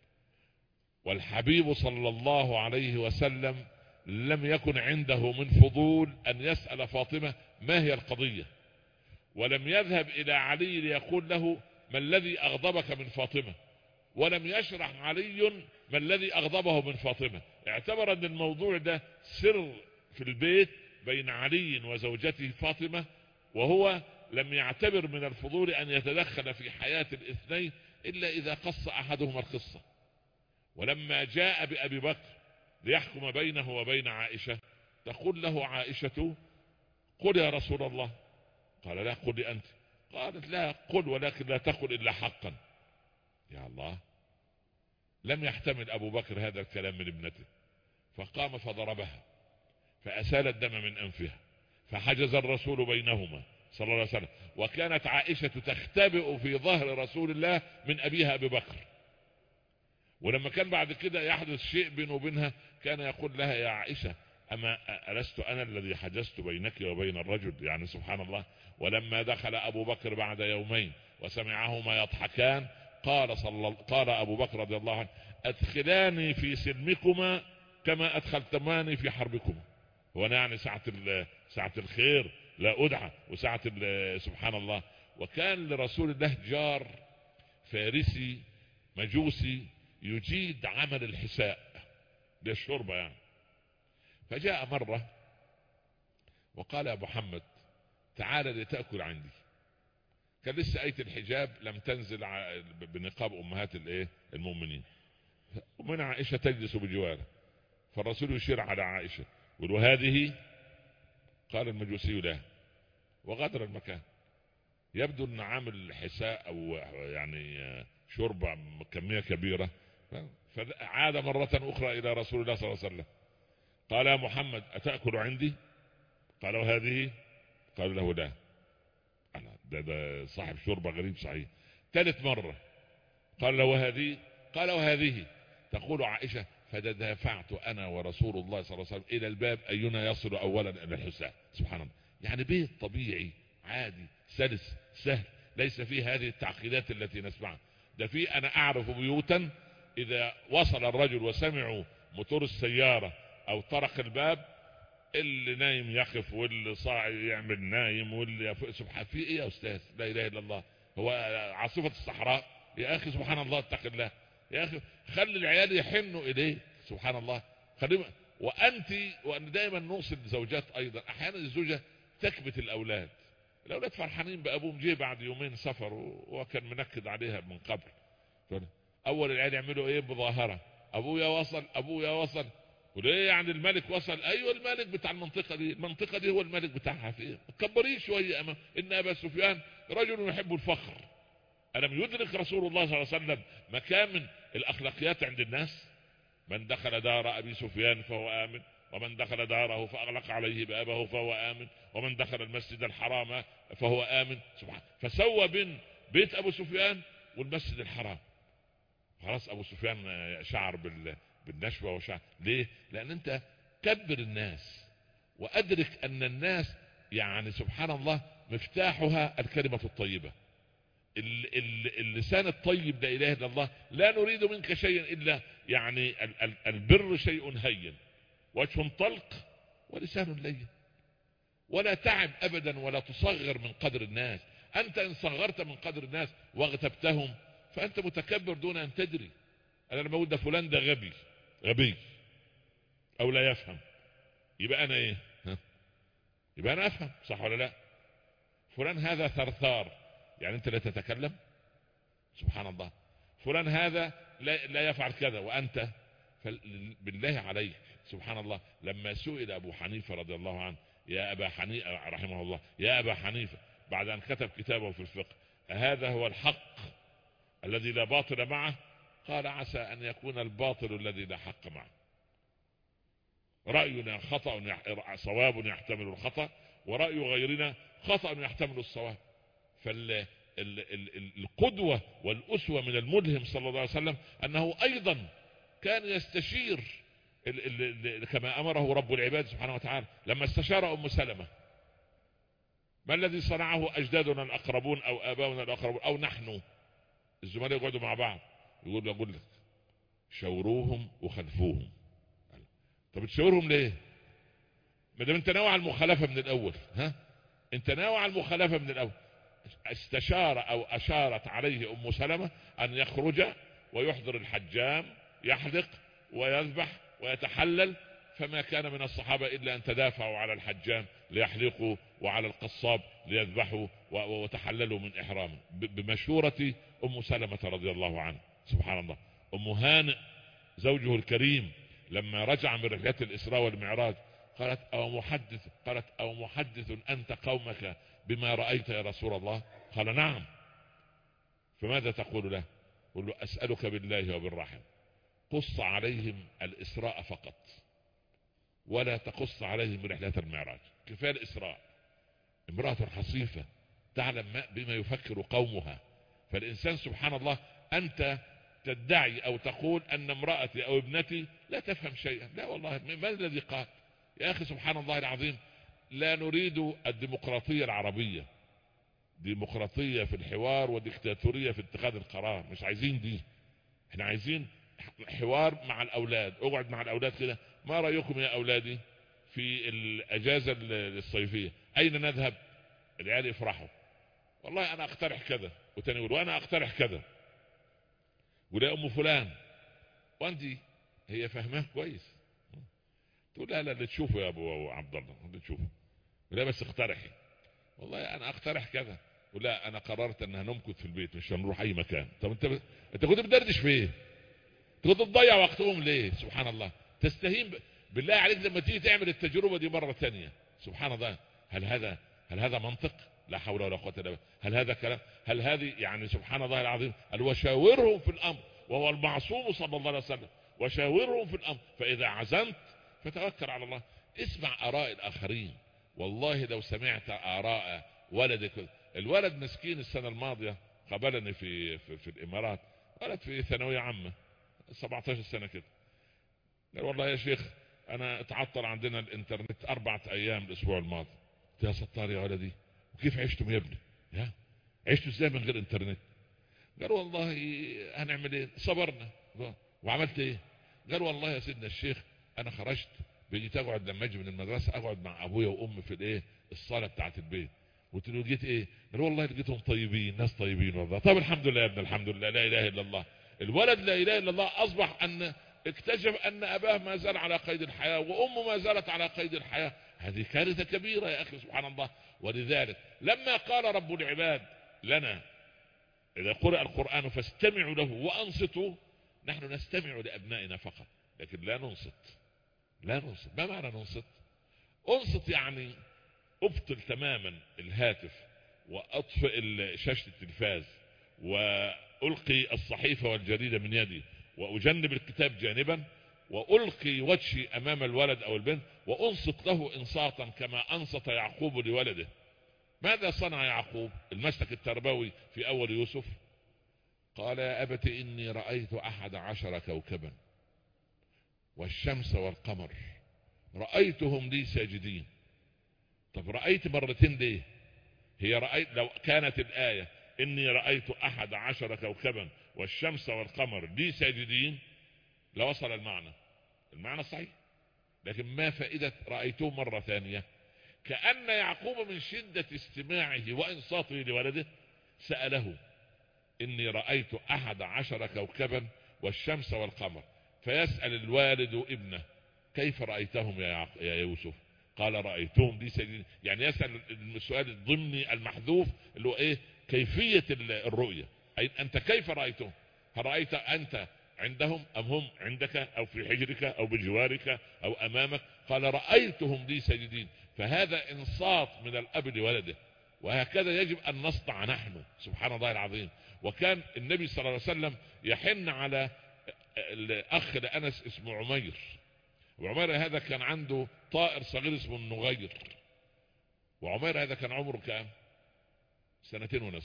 S2: والحبيب صلى الله عليه وسلم لم يكن عنده من فضول أن يسأل فاطمة ما هي القضية، ولم يذهب إلى علي ليقول له ما الذي أغضبك من فاطمة، ولم يشرح علي ما الذي أغضبه من فاطمة. اعتبر أن الموضوع ده سر في البيت بين علي وزوجته فاطمة، وهو لم يعتبر من الفضول أن يتدخل في حياة الاثنين إلا إذا قص أحدهما القصة. ولما جاء بأبي بكر ليحكم بينه وبين عائشة تقول له عائشة قل يا رسول الله، قال لا قل لي أنت، قالت لا قل ولكن لا تقل إلا حقا. يا الله، لم يحتمل أبو بكر هذا الكلام من ابنته، فقام فضربها فأسال الدم من أنفها، فحجز الرسول بينهما صلى الله عليه وسلم. وكانت عائشة تختبئ في ظهر رسول الله من أبيها أبي بكر، ولما كان بعد كده يحدث شيء بينه وبينها كان يقول لها يا عائشة أما ألست أنا الذي حجزت بينك وبين الرجل؟ يعني سبحان الله. ولما دخل أبو بكر بعد يومين وسمعهما يضحكان قال أبو بكر رضي الله عنه أدخلاني في سلمكما كما أدخلتماني في حربكما. وانا يعني ساعة الخير لا أدعى، وساعة سبحان الله. وكان لرسول الله جار فارسي مجوسي يجيد عمل الحساء للشربة يعني. فجاء مرة وقال يا محمد تعال لتأكل عندي. كان لسه آية الحجاب لم تنزل بنقاب أمهات المؤمنين. ومن عائشة تجلس بجواره، فالرسول يشير على عائشة يقول وهذه، قال المجوسي له وغادر المكان. يبدو ان عامل حساء او يعني شرب كمية كبيرة، فعاد مرة اخرى الى رسول الله صلى الله عليه وسلم قال يا محمد اتأكل عندي؟ قال وهذه؟ قال له لا. ده صاحب شربة غريب صحيح. ثالث مرة قال له وهذه؟ قال وهذه. تقول عائشة فتدافعت انا ورسول الله صلى الله عليه وسلم الى الباب اينا يصل اولا الى الحساء. سبحان الله، يعني بيت طبيعي عادي سلس سهل، ليس فيه هذه التعقيدات التي نسمعها. ده في انا اعرف بيوتا اذا وصل الرجل وسمعوا موتور السيارة او طرق الباب، اللي نايم يقف واللي صاعد يعمل نايم واللي سبحان في ايه يا استاذ؟ لا اله الا الله. هو عاصفة الصحراء يا اخي؟ سبحان الله، اتق الله يا اخي، خلي العيال يحنوا اليه. سبحان الله، وان دائما نوصل الزوجات ايضا. احيانا الزوجة تكبت الاولاد فرحانين بابوهم، جه بعد يومين سفر وكان منكد عليها من قبل. اول العيال يعملوا ايه؟ مظاهرة، ابويا وصل ابويا وصل. وليه يعني الملك وصل؟ ايوه الملك بتاع المنطقة دي هو الملك بتاعها. في ايه؟ كبريه شوية. ان ابا سفيان رجل يحب الفخر. ألم يدرك رسول الله صلى الله عليه وسلم مكامن الأخلاقيات عند الناس؟ من دخل دار أبي سفيان فهو آمن، ومن دخل داره فأغلق عليه بابه فهو آمن، ومن دخل المسجد الحرام فهو آمن. سبحان، فسوى بين بيت أبو سفيان والمسجد الحرام. خلاص أبو سفيان شعر بالنشوة وشعر. ليه؟ لأن أنت كبر الناس وأدرك أن الناس يعني سبحان الله مفتاحها الكلمة الطيبة. اللسان الطيب لا اله الا الله. لا نريد منك شيئا الا يعني البر شيء هين، وجه طلق ولسان لين. ولا تعب ابدا ولا تصغر من قدر الناس. انت ان صغرت من قدر الناس واغتبتهم فانت متكبر دون ان تدري. انا لما اقول ده فلان ده غبي او لا يفهم، يبقى انا ايه؟ يبقى انا افهم صح ولا لا؟ فلان هذا ثرثار، يعني انت لا تتكلم. سبحان الله. فلان هذا لا يفعل كذا وانت بالله عليك. سبحان الله. لما سئل ابو حنيفة رضي الله عنه يا ابا حنيفة رحمه الله، يا ابا حنيفة بعد ان كتب كتابه في الفقه، هذا هو الحق الذي لا باطل معه؟ قال عسى ان يكون الباطل الذي لا حق معه. رأينا خطأ صواب يحتمل الخطأ، ورأي غيرنا خطأ يحتمل الصواب. فالقدوة والأسوة من الملهم صلى الله عليه وسلم أنه أيضا كان يستشير كما أمره رب العباد سبحانه وتعالى. لما استشار أم سلمة ما الذي صنعه أجدادنا الأقربون أو آباؤنا الأقربون أو نحن الزملاء يقعدوا مع بعض يقول لك شوروهم وخلفوهم. طب تشاورهم ليه؟ ما دام انت ناوي على المخالفة من الأول. انت ناوي على المخالفة من الأول. استشار او اشارت عليه ام سلمة ان يخرج ويحضر الحجام يحلق ويذبح ويتحلل، فما كان من الصحابة الا ان تدافعوا على الحجام ليحلقوا وعلى القصاب ليذبحوا وتحللوا من احرامه بمشورة ام سلمة رضي الله عنها. سبحان الله. ام هانئ زوجه الكريم لما رجع من رحلة الاسراء والمعراج قالت او محدث انت قومك بما رأيت يا رسول الله؟ قال نعم. فماذا تقول له؟ قل له أسألك بالله وبالرحم قص عليهم الإسراء فقط ولا تقص عليهم رحلة المعراج. كفاية الإسراء. امرأة حصيفة تعلم بما يفكر قومها. فالإنسان سبحان الله أنت تدعي أو تقول أن امرأتي أو ابنتي لا تفهم شيئا. لا والله، ما الذي قال يا أخي؟ سبحان الله العظيم. لا نريد الديمقراطية العربية، ديمقراطية في الحوار وديكتاتورية في اتخاذ القرار. مش عايزين دي. احنا عايزين حوار مع الأولاد. اقعد مع الأولاد كده، ما رأيكم يا أولادي في الأجازة الصيفية أين نذهب؟ العيال يفرحوا والله أنا أقترح كذا، وتاني يقول وأنا أقترح كذا، ولا أم فلان وأنت هي فهمها كويس تقول لا اللي تشوفه يا أبو عبد الله اللي تشوفه، لا بس اقترحي. والله انا اقترح كذا. ولا انا قررت ان هنمكث في البيت مش هنروح اي مكان. طب انت كنت بتدردش في ايه؟ كنت تضيع وقتهم ليه؟ سبحان الله. تستهين بالله عليك لما تيجي تعمل التجربة دي مرة ثانية. سبحان الله. هل هذا منطق؟ لا حول ولا قوة الا بالله. هل هذا كلام؟ هل هذه يعني سبحان الله العظيم. قال وشاورهم في الامر، وهو المعصوم صلى الله عليه وسلم. وشاورهم في الامر فاذا عزمت فتوكل على الله. اسمع اراء الاخرين. والله لو سمعت اراء ولدك، الولد مسكين السنة الماضية قابلني في الامارات، ولد في ثانوية عامة 17 سنة كده، قال والله يا شيخ انا اتعطل عندنا الانترنت 4 ايام الاسبوع الماضي. قلت يا ستار يا ولدي، وكيف عشتم يا ابني؟ يا عشتوا ازاي من غير انترنت؟ قال والله هنعمل ايه، صبرنا. وعملت ايه؟ قال والله يا سيدنا الشيخ انا خرجت بقيت اقعد لما اجي من المدرسه اقعد مع ابويا وامي في الايه الصاله بتاعت البيت. قلت له لقيت ايه؟ قال والله لقيتهم طيبين، ناس طيبين والله. طب الحمد لله يا ابن، الحمد لله، لا اله الا الله. الولد لا اله الا الله اصبح ان اكتشف ان اباه ما زال على قيد الحياه وامه ما زالت على قيد الحياه. هذه كارثه كبيره يا اخي سبحان الله. ولذلك لما قال رب العباد لنا اذا قرأ القرآن فاستمعوا له وانصتوا، نحن نستمع لابنائنا فقط لكن لا ننصت. لا ننصت. ما معنى ننصت؟ انصت يعني ابطل تماما الهاتف واطفئ شاشة التلفاز والقي الصحيفة والجريدة من يدي واجنب الكتاب جانبا والقي وجهي امام الولد او البنت وانصت له انصاتا كما انصت يعقوب لولده. ماذا صنع يعقوب؟ المسلك التربوي في اول يوسف قال يا ابت اني رأيت 11 كوكبا والشمس والقمر رأيتهم لي ساجدين. طب رأيت مرتين ليه؟ هي رأيت لو كانت الآية إني رأيت 11 كوكبا والشمس والقمر لي ساجدين لوصل المعنى صحيح. لكن ما فائدة رأيته مرة ثانية؟ كأن يعقوب من شدة استماعه وإنصاته لولده سأله إني رأيت 11 كوكبا والشمس والقمر، فيسأل الوالد ابنه كيف رأيتهم يا يوسف؟ قال رأيتهم لي ساجدين. يعني يسأل السؤال الضمني المحذوف اللي هو ايه؟ كيفية الرؤية. أي انت كيف رأيتهم؟ هل رأيت انت عندهم ام هم عندك او في حجرك او بجوارك او امامك؟ قال رأيتهم لي ساجدين. فهذا انصات من الاب لولده، وهكذا يجب ان نصنع نحن. سبحان الله العظيم. وكان النبي صلى الله عليه وسلم يحن على الاخ لأنس اسمه عمير، وعمير هذا كان عنده طائر صغير اسمه النغير، وعمير هذا كان عمره كام؟ 2.5 سنين.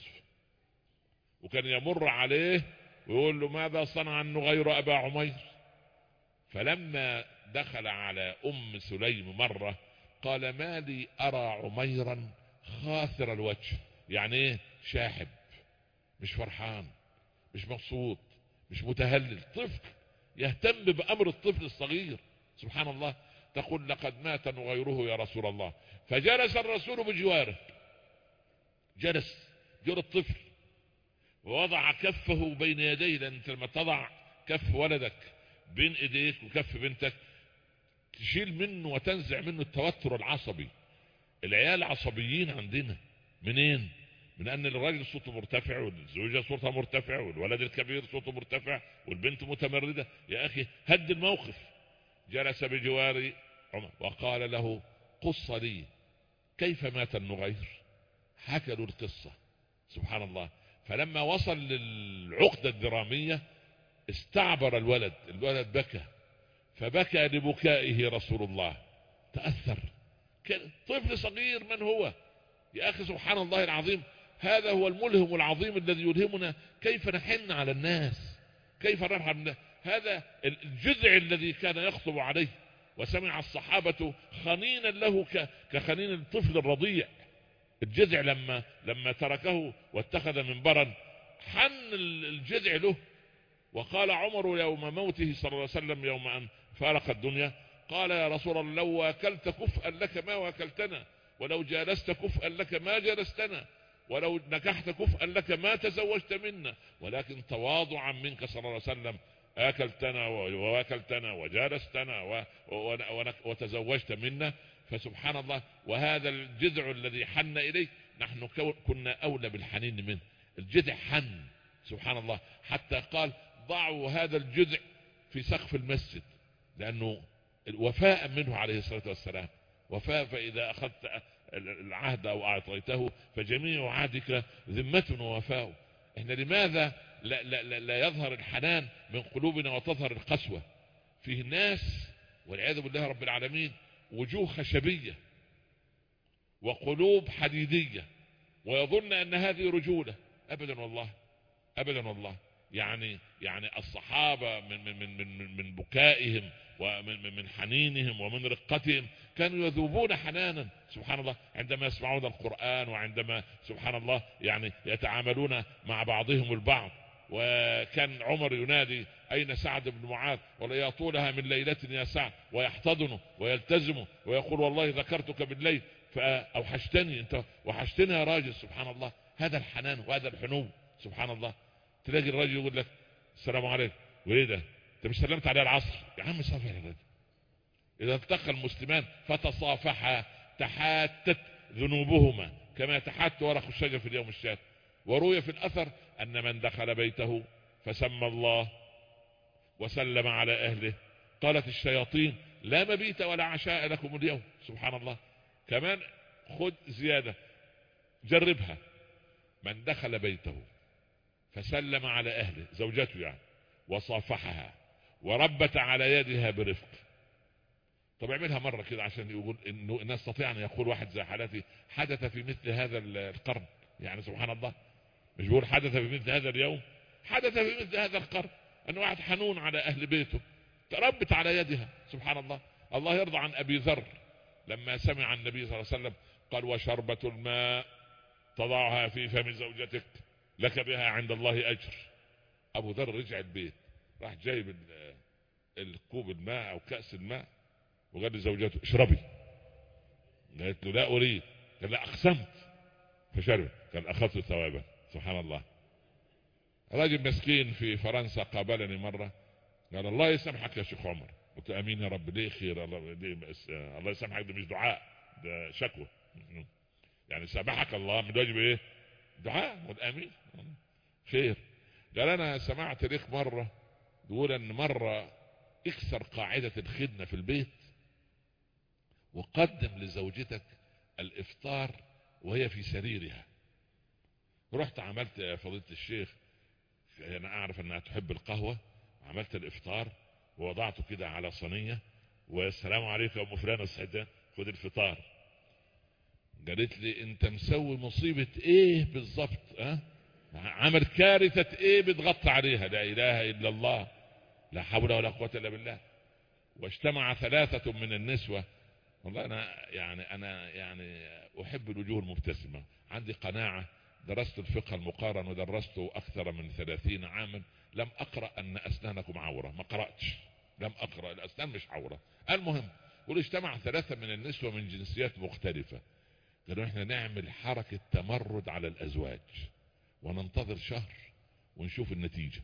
S2: وكان يمر عليه ويقول له ماذا صنع النغير أبا عمير؟ فلما دخل على أم سليم مرة قال ما لي أرى عميرا خاثر الوجه. يعني ايه؟ شاحب، مش فرحان، مش مبسوط، مش متهلل. طفل يهتم بأمر الطفل الصغير. سبحان الله. تقول لقد مات نغيره يا رسول الله، فجلس الرسول بجواره، جلس جور الطفل ووضع كفه بين يديه. لأن انت لما تضع كف ولدك بين ايديك وكف بنتك تشيل منه وتنزع منه التوتر العصبي. العيال عصبيين عندنا منين؟ من ان الراجل صوته مرتفع والزوجة صوتها مرتفع والولد الكبير صوته مرتفع والبنت متمردة. يا اخي هد الموقف. جلس بجوار عمر وقال له قص لي كيف مات النغير. حكى له القصة. سبحان الله. فلما وصل للعقدة الدرامية استعبر الولد بكى، فبكى لبكائه رسول الله، تأثر. طفل صغير من هو يا اخي؟ سبحان الله العظيم. هذا هو الملهم العظيم الذي يلهمنا كيف نحن على الناس، كيف نرحم الناس. هذا الجذع الذي كان يخطب عليه، وسمع الصحابة خنينا له كخنين الطفل الرضيع. الجذع لما تركه واتخذ منبرا حن الجذع له. وقال عمر يوم موته صلى الله عليه وسلم يوم أن فارق الدنيا قال يا رسول الله لو واكلت كفءا لك ما واكلتنا، ولو جالست كفءا لك ما جالستنا، ولو نكحت كفءا لك ما تزوجت منا، ولكن تواضعا منك صلى الله عليه وسلم آكلتنا وواكلتنا وجالستنا وتزوجت منا. فسبحان الله. وهذا الجذع الذي حن إليه نحن كنا أولى بالحنين منه. الجذع حن سبحان الله، حتى قال ضعوا هذا الجذع في سقف المسجد، لأنه وفاء منه عليه الصلاة والسلام، وفاء. فإذا أخذت العهد أو أعطيته فجميع عهدك ذمة ووفاء. إحنا لماذا لا يظهر الحنان من قلوبنا وتظهر القسوة؟ فيه الناس والعياذ بالله رب العالمين وجوه خشبية وقلوب حديدية، ويظن أن هذه رجولة. أبدا والله، أبدا والله. يعني الصحابة من بكائهم ومن حنينهم ومن رقتهم كانوا يذوبون حنانا سبحان الله عندما يسمعون القرآن، وعندما سبحان الله يعني يتعاملون مع بعضهم البعض. وكان عمر ينادي أين سعد بن معاذ؟ ولا يا طولها من ليلة يا سعد، ويحتضنه ويلتزمه ويقول والله ذكرتك بالليل فأوحشتني، انت وحشتني يا راجل. سبحان الله، هذا الحنان وهذا الحنو سبحان الله. تلاقي الراجل يقول لك السلام عليكم، وايه ده انت مش سلمت عليه العصر؟ يا عم صافح الراجل. اذا التقى المسلمان فتصافحا تحاتت ذنوبهما كما تحات ورق الشجر في اليوم الشات. وروي في الاثر ان من دخل بيته فسمى الله وسلم على اهله قالت الشياطين لا مبيت ولا عشاء لكم اليوم. سبحان الله. كمان خد زيادة جربها، من دخل بيته فسلم على اهله زوجته يعني وصافحها وربت على يدها برفق. طب اعملها مرة كده عشان يقول انه نستطيع ان يقول واحد زي حالتي حدث في مثل هذا القرن. يعني سبحان الله، مش بقول حدث في مثل هذا اليوم، حدث في مثل هذا القرن ان واحد حنون على اهل بيته تربت على يدها سبحان الله. الله يرضى عن ابي ذر لما سمع النبي صلى الله عليه وسلم قال وشربة الماء تضعها في فم زوجتك لك بها عند الله اجر. ابو ذر رجع البيت راح جايب الكوب الماء او كأس الماء وقال لزوجته اشربي. قالت له لا اريد. قال لا اقسمت. فشرب. قال اخذت ثوابا. سبحان الله. راجل مسكين في فرنسا قابلني مرة قال الله يسامحك يا شيخ عمر. قلت امين يا رب. ليه خير؟ الله يسامحك ده مش دعاء، ده شكوى. يعني سامحك الله من واجب ايه؟ دعاء. قلت امين خير. قال انا سمعت ليك مرة تقول ان مرة اكسر قاعدة الخدمة في البيت وقدم لزوجتك الافطار وهي في سريرها. رحت عملت يا فضيلة الشيخ، انا اعرف انها تحب القهوة، عملت الافطار ووضعته كده على صينية والسلام عليكم يا ام فلان السعدان خد الفطار. قالت لي انت مسوي مصيبة ايه بالضبط؟ عمل كارثة ايه بتغطي عليها؟ لا اله الا الله، لا حول ولا قوة الا بالله. واجتمع 3 من النسوة. والله انا يعني احب الوجوه المبتسمة. عندي قناعة، درست الفقه المقارن ودرسته اكثر من 30 عاما، لم اقرأ ان اسنانكم عورة، ما قرأتش، لم اقرأ الاسنان مش عورة. المهم واجتمع 3 من النسوة من جنسيات مختلفة قالوا احنا نعمل حركة تمرد على الازواج وننتظر شهر ونشوف النتيجة.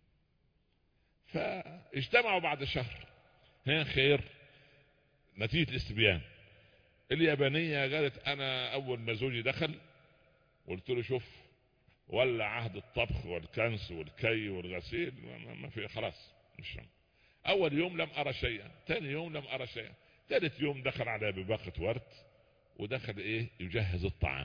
S2: فاجتمعوا بعد شهر. هين خير نتيجة الاستبيان. اليابانية قالت انا اول ما زوجي دخل قلت له شوف ولا عهد الطبخ والكنس والكي والغسيل ما في، خلاص مش هم. اول يوم لم ارى شيئا، ثاني يوم لم ارى شيئا، ثالث يوم دخل على بباقة ورد ودخل ايه يجهز الطعام.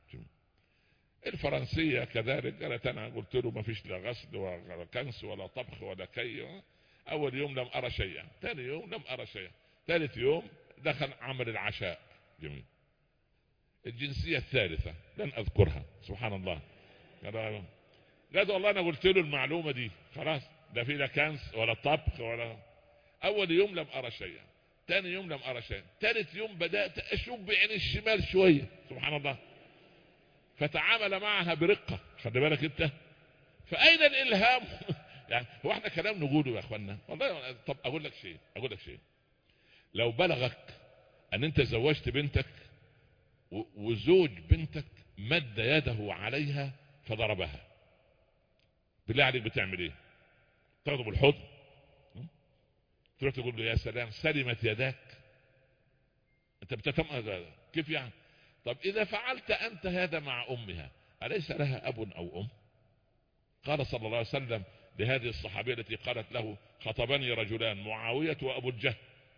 S2: الفرنسية كذلك قالت انا قلت له ما فيش لا غسل ولا كنس ولا طبخ ولا كي. اول يوم لم ارى شيئا، ثاني يوم لم ارى شيئا، ثالث يوم دخل عمل العشاء. جميل. الجنسية الثالثة لن اذكرها سبحان الله قالت والله انا قلت له المعلومة دي خلاص، لا في لا كنس ولا طبخ ولا. اول يوم لم ارى شيئا، ثاني يوم لم ارى شيئا، ثالث يوم بدأت اشوف بعين الشمال شوية سبحان الله. فتعامل معها برقة. خلي بالك انت، فاين الالهام؟ يعني هو احنا كلام نقوله يا اخوانا والله. طب اقول لك شيء، لو بلغك ان انت زوجت بنتك وزوج بنتك مد يده عليها فضربها، بالله عليك بتعمل ايه؟ تاخده بالحضن تروح تقول له يا سلام سلمت يداك؟ انت كيف يعني؟ طب إذا فعلت أنت هذا مع أمها أليس لها أب أو أم؟ قال صلى الله عليه وسلم لهذه الصحابية التي قالت له خطبني رجلان معاوية وأبو الجهل،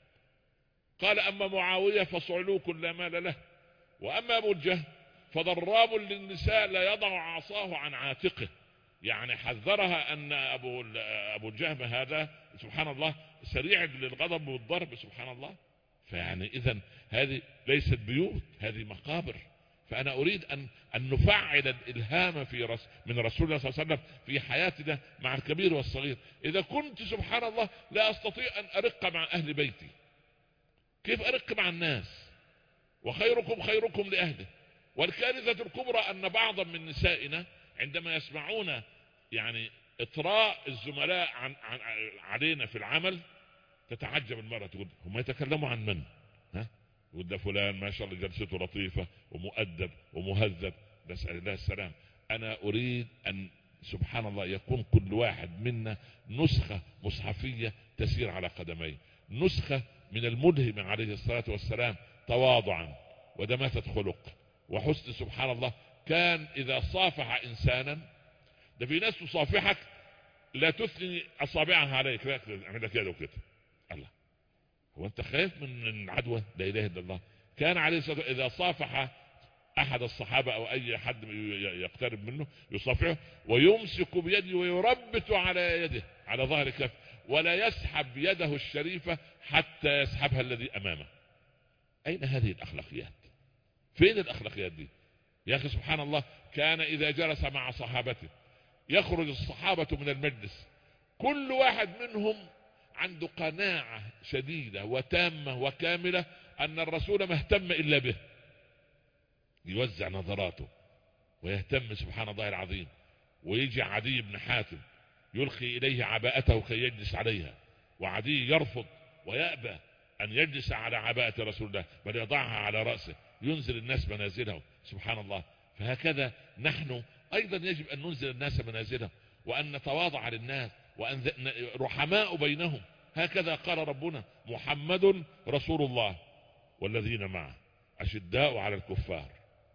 S2: قال أما معاوية فصعلوك لا مال له، وأما أبو الجهل فضراب للنساء لا يضع عصاه عن عاتقه. يعني حذرها أن أبو الجهم هذا سبحان الله سريع للغضب والضرب سبحان الله. فيعني إذن هذه ليست بيوت، هذه مقابر. فأنا أريد أن نفعل الإلهام من رسول الله صلى الله عليه وسلم في حياتنا مع الكبير والصغير. إذا كنت سبحان الله لا أستطيع أن أرق مع أهل بيتي، كيف أرق مع الناس؟ وخيركم خيركم لأهله. والكارثة الكبرى أن بعضا من نسائنا عندما يسمعون يعني إطراء الزملاء علينا في العمل تتعجب المرأة، تقول هم يتكلموا عن من؟ يقول ده فلان ما شاء الله جلسته لطيفة ومؤدب ومهذب، نسأل الله السلام. أنا أريد أن سبحان الله يكون كل واحد منا نسخة مصحفية تسير على قدميه، نسخة من الملهم عليه الصلاة والسلام تواضعا ودماثة خلق وحسن سبحان الله. كان إذا صافح إنسانا، ده في ناس تصافحك لا تثني أصابعها عليك، لا اعمل لك كده وكده. الله، هو أنت خايف من العدوى؟ لا إله إلا الله. كان عليه الصلاة والسلام إذا صافح أحد الصحابة أو أي حد يقترب منه يصافحه ويمسك بيده ويربط على يده على ظهر كف، ولا يسحب يده الشريفة حتى يسحبها الذي أمامه. أين هذه الأخلاقيات؟ فين الأخلاقيات دي يا أخي؟ سبحان الله. كان إذا جلس مع صحابته يخرج الصحابة من المجلس كل واحد منهم عنده قناعة شديدة وتامة وكاملة أن الرسول ما اهتم إلا به، يوزع نظراته ويهتم سبحان الله العظيم. ويجي عدي بن حاتم يلقي إليه عباءته كي يجلس عليها، وعدي يرفض ويأبى أن يجلس على عباءة رسول الله بل يضعها على رأسه، ينزل الناس منازلهم سبحان الله. فهكذا نحن أيضا يجب أن ننزل الناس منازلهم وأن نتواضع للناس وأن رحماء بينهم. هكذا قال ربنا محمد رسول الله والذين معه أشداء على الكفار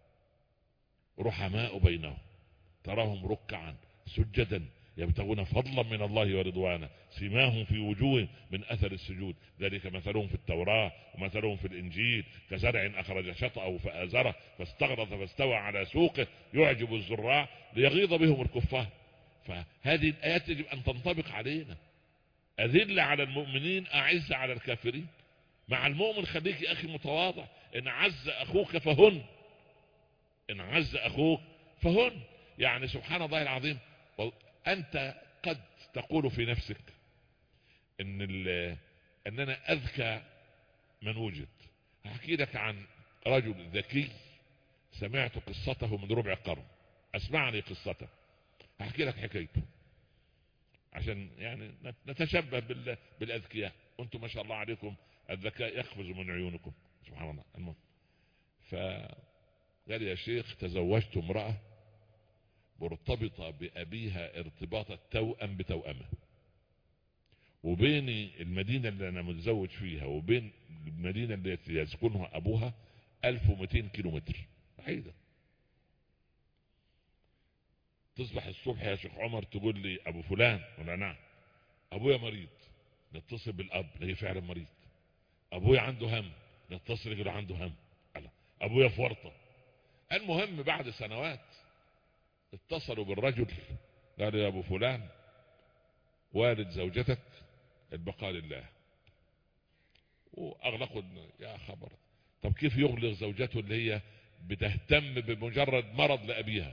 S2: رحماء بينهم تراهم ركعا سجدا يبتغون فضلا من الله ورضوانا سيماهم في وجوههم من أثر السجود ذلك مثلهم في التوراة ومثلهم في الإنجيل كزرع أخرج شطأه فآزره فاستغلظ فاستوى على سوقه يعجب الزراع ليغيظ بهم الكفار. فهذه الآيات يجب أن تنطبق علينا. أذل على المؤمنين أعز على الكافرين. مع المؤمن خليك يا أخي متواضع. إن عز أخوك فهن، إن عز أخوك فهن. يعني سبحان الله العظيم. أنت قد تقول في نفسك إن أنا أذكى من وجد. هحكي لك عن رجل ذكي سمعت قصته من ربع قرن، أسمعني قصته، هحكي لك حكايته عشان يعني نتشبه بالأذكياء. وانتم ما شاء الله عليكم الذكاء يقفز من عيونكم سبحان الله. المهم فقال يا شيخ تزوجت امرأة مرتبطة بأبيها ارتباط التوأم بتوأمه، وبين المدينة اللي أنا متزوج فيها وبين المدينة التي يسكنها أبوها 1200 كيلومتر بعيدة. تصبح الصبح يا شيخ عمر تقول لي أبو فلان، ولا نعم أبويا مريض، نتصل بالأب نلاقيه فعلا مريض. أبويا عنده هم، نتصل يقول عنده هم. أبويا في ورطة. المهم بعد سنوات اتصلوا بالرجل قالوا يا أبو فلان والد زوجتك البقاء لله. وأغلقوا يا خبر. طب كيف يغلق زوجته اللي هي بتهتم بمجرد مرض لأبيها؟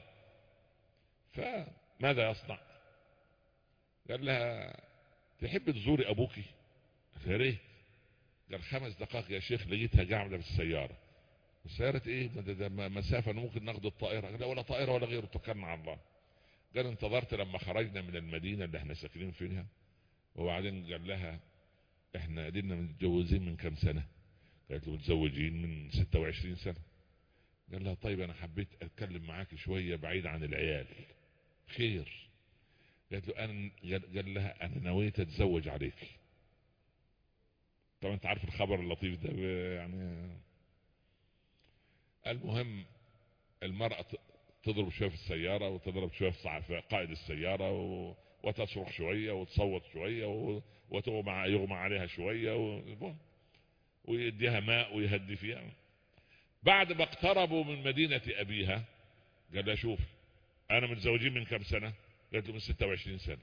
S2: فماذا يصنع؟ قال لها تحب تزوري أبوكي؟ يا ريت. قال 5 دقائق يا شيخ لقيتها قاعدة بالسيارة. السيارة ايه ده مسافة ممكن ناخد الطائرة. قال ولا طائرة ولا غيره توكلنا على الله. قال انتظرت لما خرجنا من المدينة اللي احنا ساكنين فيها وبعدين قال لها احنا قدرنا متجوزين من كم سنة؟ قالت له متزوجين من 26 سنة. قال لها طيب انا حبيت اتكلم معاك شوية بعيد عن العيال. خير؟ قالت له انا قال لها انا نويت اتزوج عليك. طبعا انت عارف الخبر اللطيف ده يعني. المهم المرأة تضرب شوية في السيارة وتضرب شوية في قائد السيارة وتصرخ شوية وتصوت شوية يغمى عليها شوية ويديها ماء ويهدي فيها. بعد ما اقتربوا من مدينة أبيها قال لها شوف أنا متزوجين من كم سنة؟ قالت له من 26 سنة.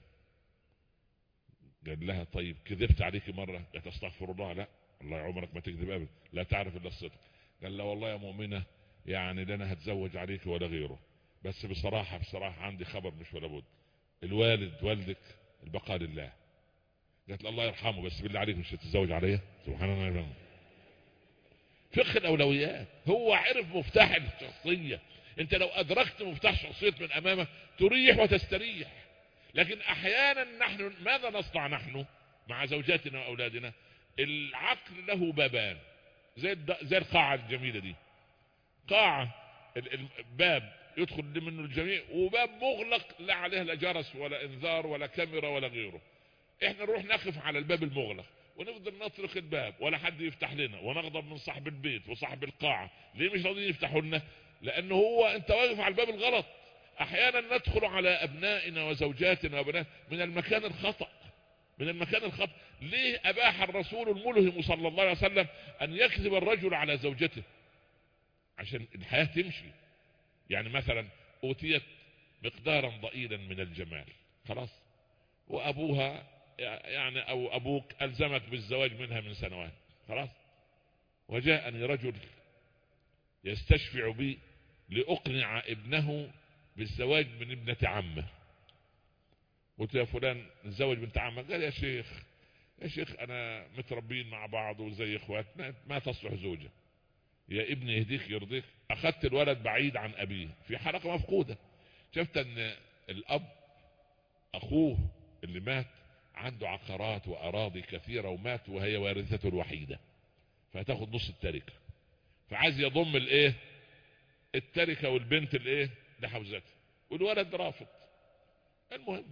S2: قال لها طيب كذبت عليك مرة؟ قالت استغفر الله. لا الله عمرك ما تكذب أبدا، لا تعرف إلا الصدق. قال لا والله يا مؤمنة يعني لا أنا هتزوج عليك ولا غيره، بس بصراحة عندي خبر مش ولا بد، الوالد والدك البقاء لله. قالت له الله يرحمه بس بالله عليك مش هتتزوج عليا؟ سبحان الله. فقه الأولويات. هو عرف مفتاح الشخصية. انت لو أدركت مفتاح شخصية من أمامك تريح وتستريح. لكن أحيانا نحن ماذا نصنع نحن مع زوجاتنا وأولادنا؟ العقل له بابان زي القاعة الجميلة دي، قاعة الباب يدخل منه الجميع وباب مغلق لا عليه لا جرس ولا انذار ولا كاميرا ولا غيره. احنا نروح نقف على الباب المغلق ونفضل نطرق الباب ولا حد يفتح لنا، ونغضب من صاحب البيت وصاحب القاعة ليه مش راضيين يفتحوا لنا؟ لانه هو انت واقف على الباب الغلط. احيانا ندخل على ابنائنا وزوجاتنا وبنات من المكان الخطأ، من المكان الخطأ. ليه اباح الرسول الملهم صلى الله عليه وسلم ان يكذب الرجل على زوجته؟ عشان الحياة تمشي. يعني مثلا اوتيت مقدارا ضئيلا من الجمال خلاص، وابوها يعني او ابوك الزمك بالزواج منها من سنوات خلاص، وجاءني رجل يستشفع بي لاقنع ابنه بالزواج من ابنة عمه. قلت يا فلان نتزوج بنت عمك؟ قال يا شيخ انا متربين مع بعض وزي اخواتنا ما تصلح زوجة. يا ابني يهديك يرضيك، اخذت الولد بعيد عن ابيه في حلقة مفقودة. شفت ان الاب اخوه اللي مات عنده عقارات واراضي كثيرة ومات وهي وارثته الوحيدة، فهتاخد نص التركة، فعايز يضم الايه التركة والبنت الايه لحوزته، والولد رافض. المهم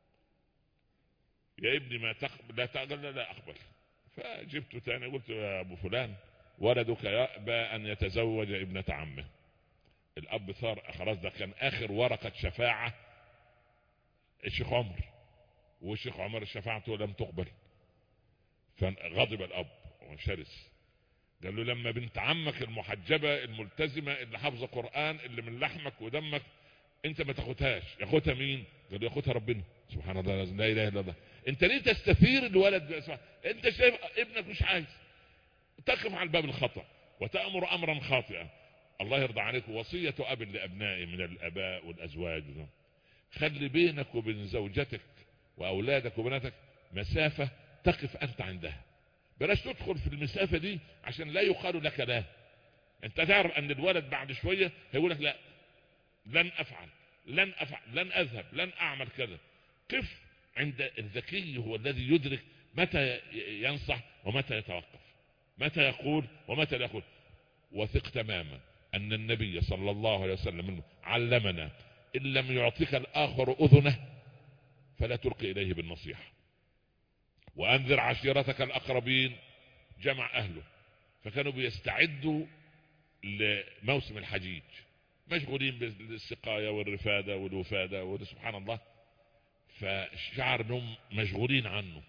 S2: يا ابني ما تقبل لا اقبل. فجبته تاني قلت يا ابو فلان ولدك يأبى ان يتزوج ابنة عمه. الاب ثار خلاص، ده كان اخر ورقة شفاعة الشيخ عمر، والشيخ عمر شفاعته لم تقبل. فغضب الاب وشرس، قال له لما بنت عمك المحجبة الملتزمة اللي حافظة قرآن اللي من لحمك ودمك انت ما تاخدهاش، ياخدها مين؟ قال له ياخدها ربنا. سبحان الله لا اله الا الله. انت ليه تستثير الولد؟ انت شايف ابنك مش عايز، تقف على الباب الخطأ وتأمر امرا خاطئا. الله يرضى عليك. وصية اب لابنائه من الاباء والازواج، خلي بينك وبين زوجتك واولادك وبناتك مسافة تقف انت عندها، بلاش تدخل في المسافة دي عشان لا يقال لك لا. انت تعرف ان الولد بعد شوية هيقول لك لا، لن افعل لن اذهب لن اعمل كذا. قف عند الذكي، هو الذي يدرك متى ينصح ومتى يتوقف، متى يقول ومتى لا يقول. وثق تماما ان النبي صلى الله عليه وسلم علمنا ان لم يعطيك الاخر اذنه فلا تلقي اليه بالنصيحة. وانذر عشيرتك الاقربين، جمع اهله. فكانوا بيستعدوا لموسم الحجيج، مشغولين بالسقاية والرفادة والوفادة سبحان الله. فشعر انهم مشغولين عنه،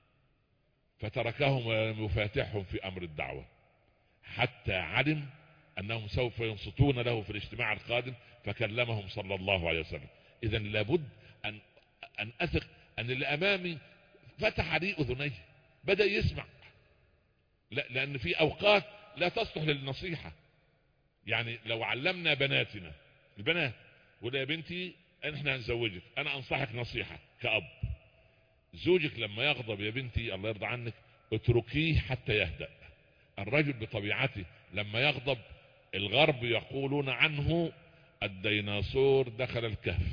S2: فتركهم ولم يفاتحهم في امر الدعوة حتى علم انهم سوف ينصتون له في الاجتماع القادم، فكلمهم صلى الله عليه وسلم. اذا لابد ان اثق ان اللي امامي فتح عليه اذنيه، بدأ يسمع. لا، لان في اوقات لا تصلح للنصيحة. يعني لو علمنا بناتنا البنات، ولا يا بنتي احنا هنزوجك، انا انصحك نصيحة كأب، زوجك لما يغضب يا بنتي الله يرضى عنك اتركيه حتى يهدأ. الرجل بطبيعته لما يغضب الغرب يقولون عنه الديناصور دخل الكهف.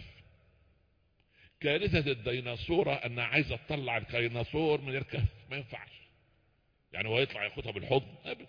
S2: كارثة الديناصورة انها عايزة تطلع الديناصور من الكهف، ما ينفعش. يعني هو يطلع ياخدها بالحضن ابدا.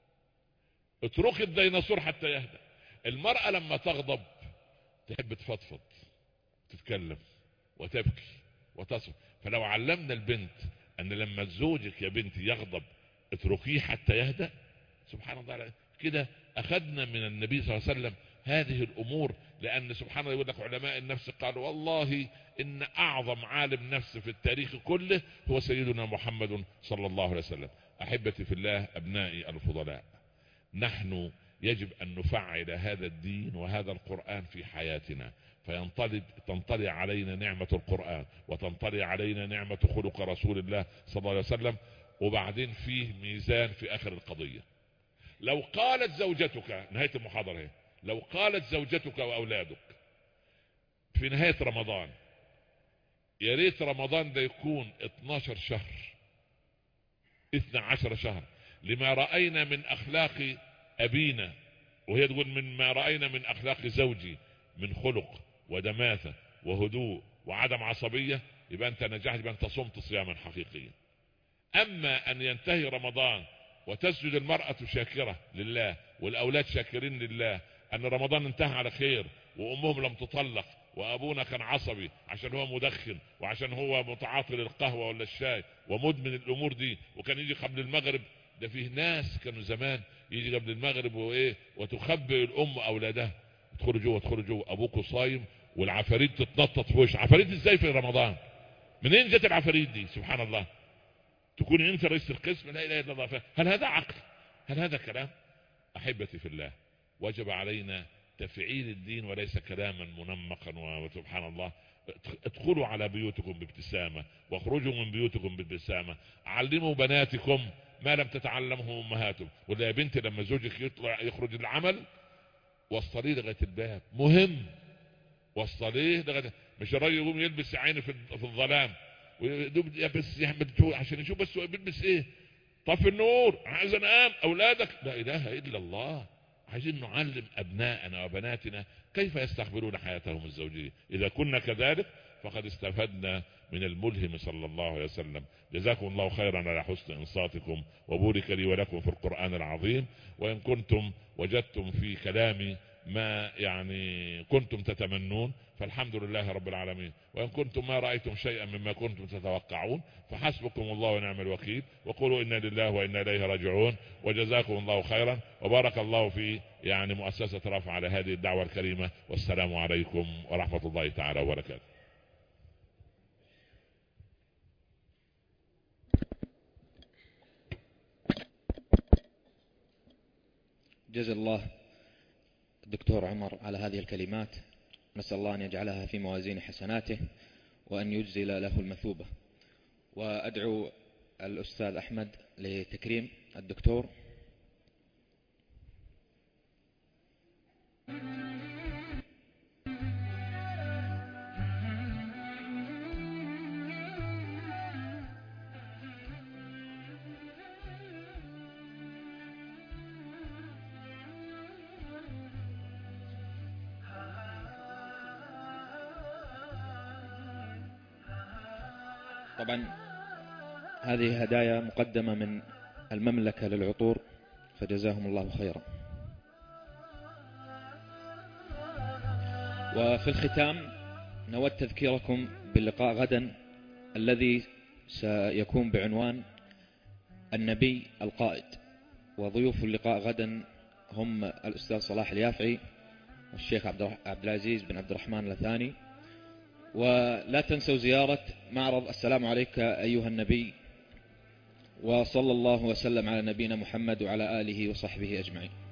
S2: اترك الديناصور حتى يهدأ. المرأة لما تغضب تحب تفضفض، تتكلم وتبكي وتصف. فلو علمنا البنت ان لما زوجك يا بنتي يغضب اتركيه حتى يهدأ، سبحان الله كده أخذنا من النبي صلى الله عليه وسلم هذه الأمور. لأن سبحان الله يقول لك علماء النفس قالوا والله إن أعظم عالم نفس في التاريخ كله هو سيدنا محمد صلى الله عليه وسلم. أحبتي في الله، أبنائي الفضلاء، نحن يجب أن نفعل هذا الدين وهذا القرآن في حياتنا، تنطلي علينا نعمة القرآن وتنطلي علينا نعمة خلق رسول الله صلى الله عليه وسلم. وبعدين فيه ميزان في آخر القضية. لو قالت زوجتك، نهاية المحاضرة هي، لو قالت زوجتك وأولادك في نهاية رمضان يا ريت رمضان ده يكون 12 شهر 12 شهر لما رأينا من أخلاق أبينا، وهي تقول مما رأينا من أخلاق زوجي من خلق ودماثة وهدوء وعدم عصبية، يبقى أنت نجحت، يبقى أنت صمت صياما حقيقيا. أما أن ينتهي رمضان وتسجد المرأة شاكرة لله والأولاد شاكرين لله أن رمضان انتهى على خير وأمهم لم تطلق وأبونا كان عصبي عشان هو مدخن وعشان هو متعاطي للقهوة ولا الشاي ومدمن الأمور دي، وكان يجي قبل المغرب. ده فيه ناس كانوا زمان يجي قبل المغرب وإيه وتخبئ الأم أولادها، ادخلوا جوه ادخلوا جوه، أبوكوا صايم والعفاريت تتنطط في وش. عفاريت ازاي في رمضان؟ منين جت العفاريت دي؟ سبحان الله. تكون انت رئيس القسم، لا اله الا الله. هل هذا عقل؟ هل هذا كلام؟ احبتي في الله، وجب علينا تفعيل الدين وليس كلاما منمقا وسبحان الله. ادخلوا على بيوتكم بابتسامة واخرجوا من بيوتكم بابتسامة. علموا بناتكم ما لم تتعلمه امهاتهم. ولا يا بنتي لما زوجك يطلع يخرج العمل وصليه لغايه الباب، مهم وصليه لغايه، مش الراجل يقوم يلبس عينه في الظلام ويدوب بس يعمل عشان يشوف بس هو بيلبس ايه. طفي النور، عايز انام، اولادك لا اله الا الله. عايزين نعلم ابناءنا وبناتنا كيف يستقبلون حياتهم الزوجيه. اذا كنا كذلك فقد استفدنا من الملهم صلى الله عليه وسلم. جزاكم الله خيرا على حسن انصاتكم، وبورك لي ولكم في القرآن العظيم. وان كنتم وجدتم في كلامي ما يعني كنتم تتمنون فالحمد لله رب العالمين، وان كنتم ما رأيتم شيئا مما كنتم تتوقعون فحسبكم الله ونعم الوكيل، وقولوا إنا لله وإنا إليه راجعون. وجزاكم الله خيرا وبارك الله في يعني مؤسسة رفع على هذه الدعوة الكريمة. والسلام عليكم ورحمة الله تعالى وبركاته.
S1: جزا الله الدكتور عمر على هذه الكلمات، نسأل الله أن يجعلها في موازين حسناته وأن يجزل له المثوبة. وأدعو الأستاذ أحمد لتكريم الدكتور. طبعا هذه هدايا مقدمة من المملكة للعطور، فجزاهم الله خيرا. وفي الختام نود تذكيركم باللقاء غدا الذي سيكون بعنوان النبي القائد، وضيوف اللقاء غدا هم الأستاذ صلاح اليافعي والشيخ عبد العزيز بن عبد الرحمن الثاني. ولا تنسوا زيارة معرض السلام عليك أيها النبي، وصلى الله وسلم على نبينا محمد وعلى آله وصحبه أجمعين.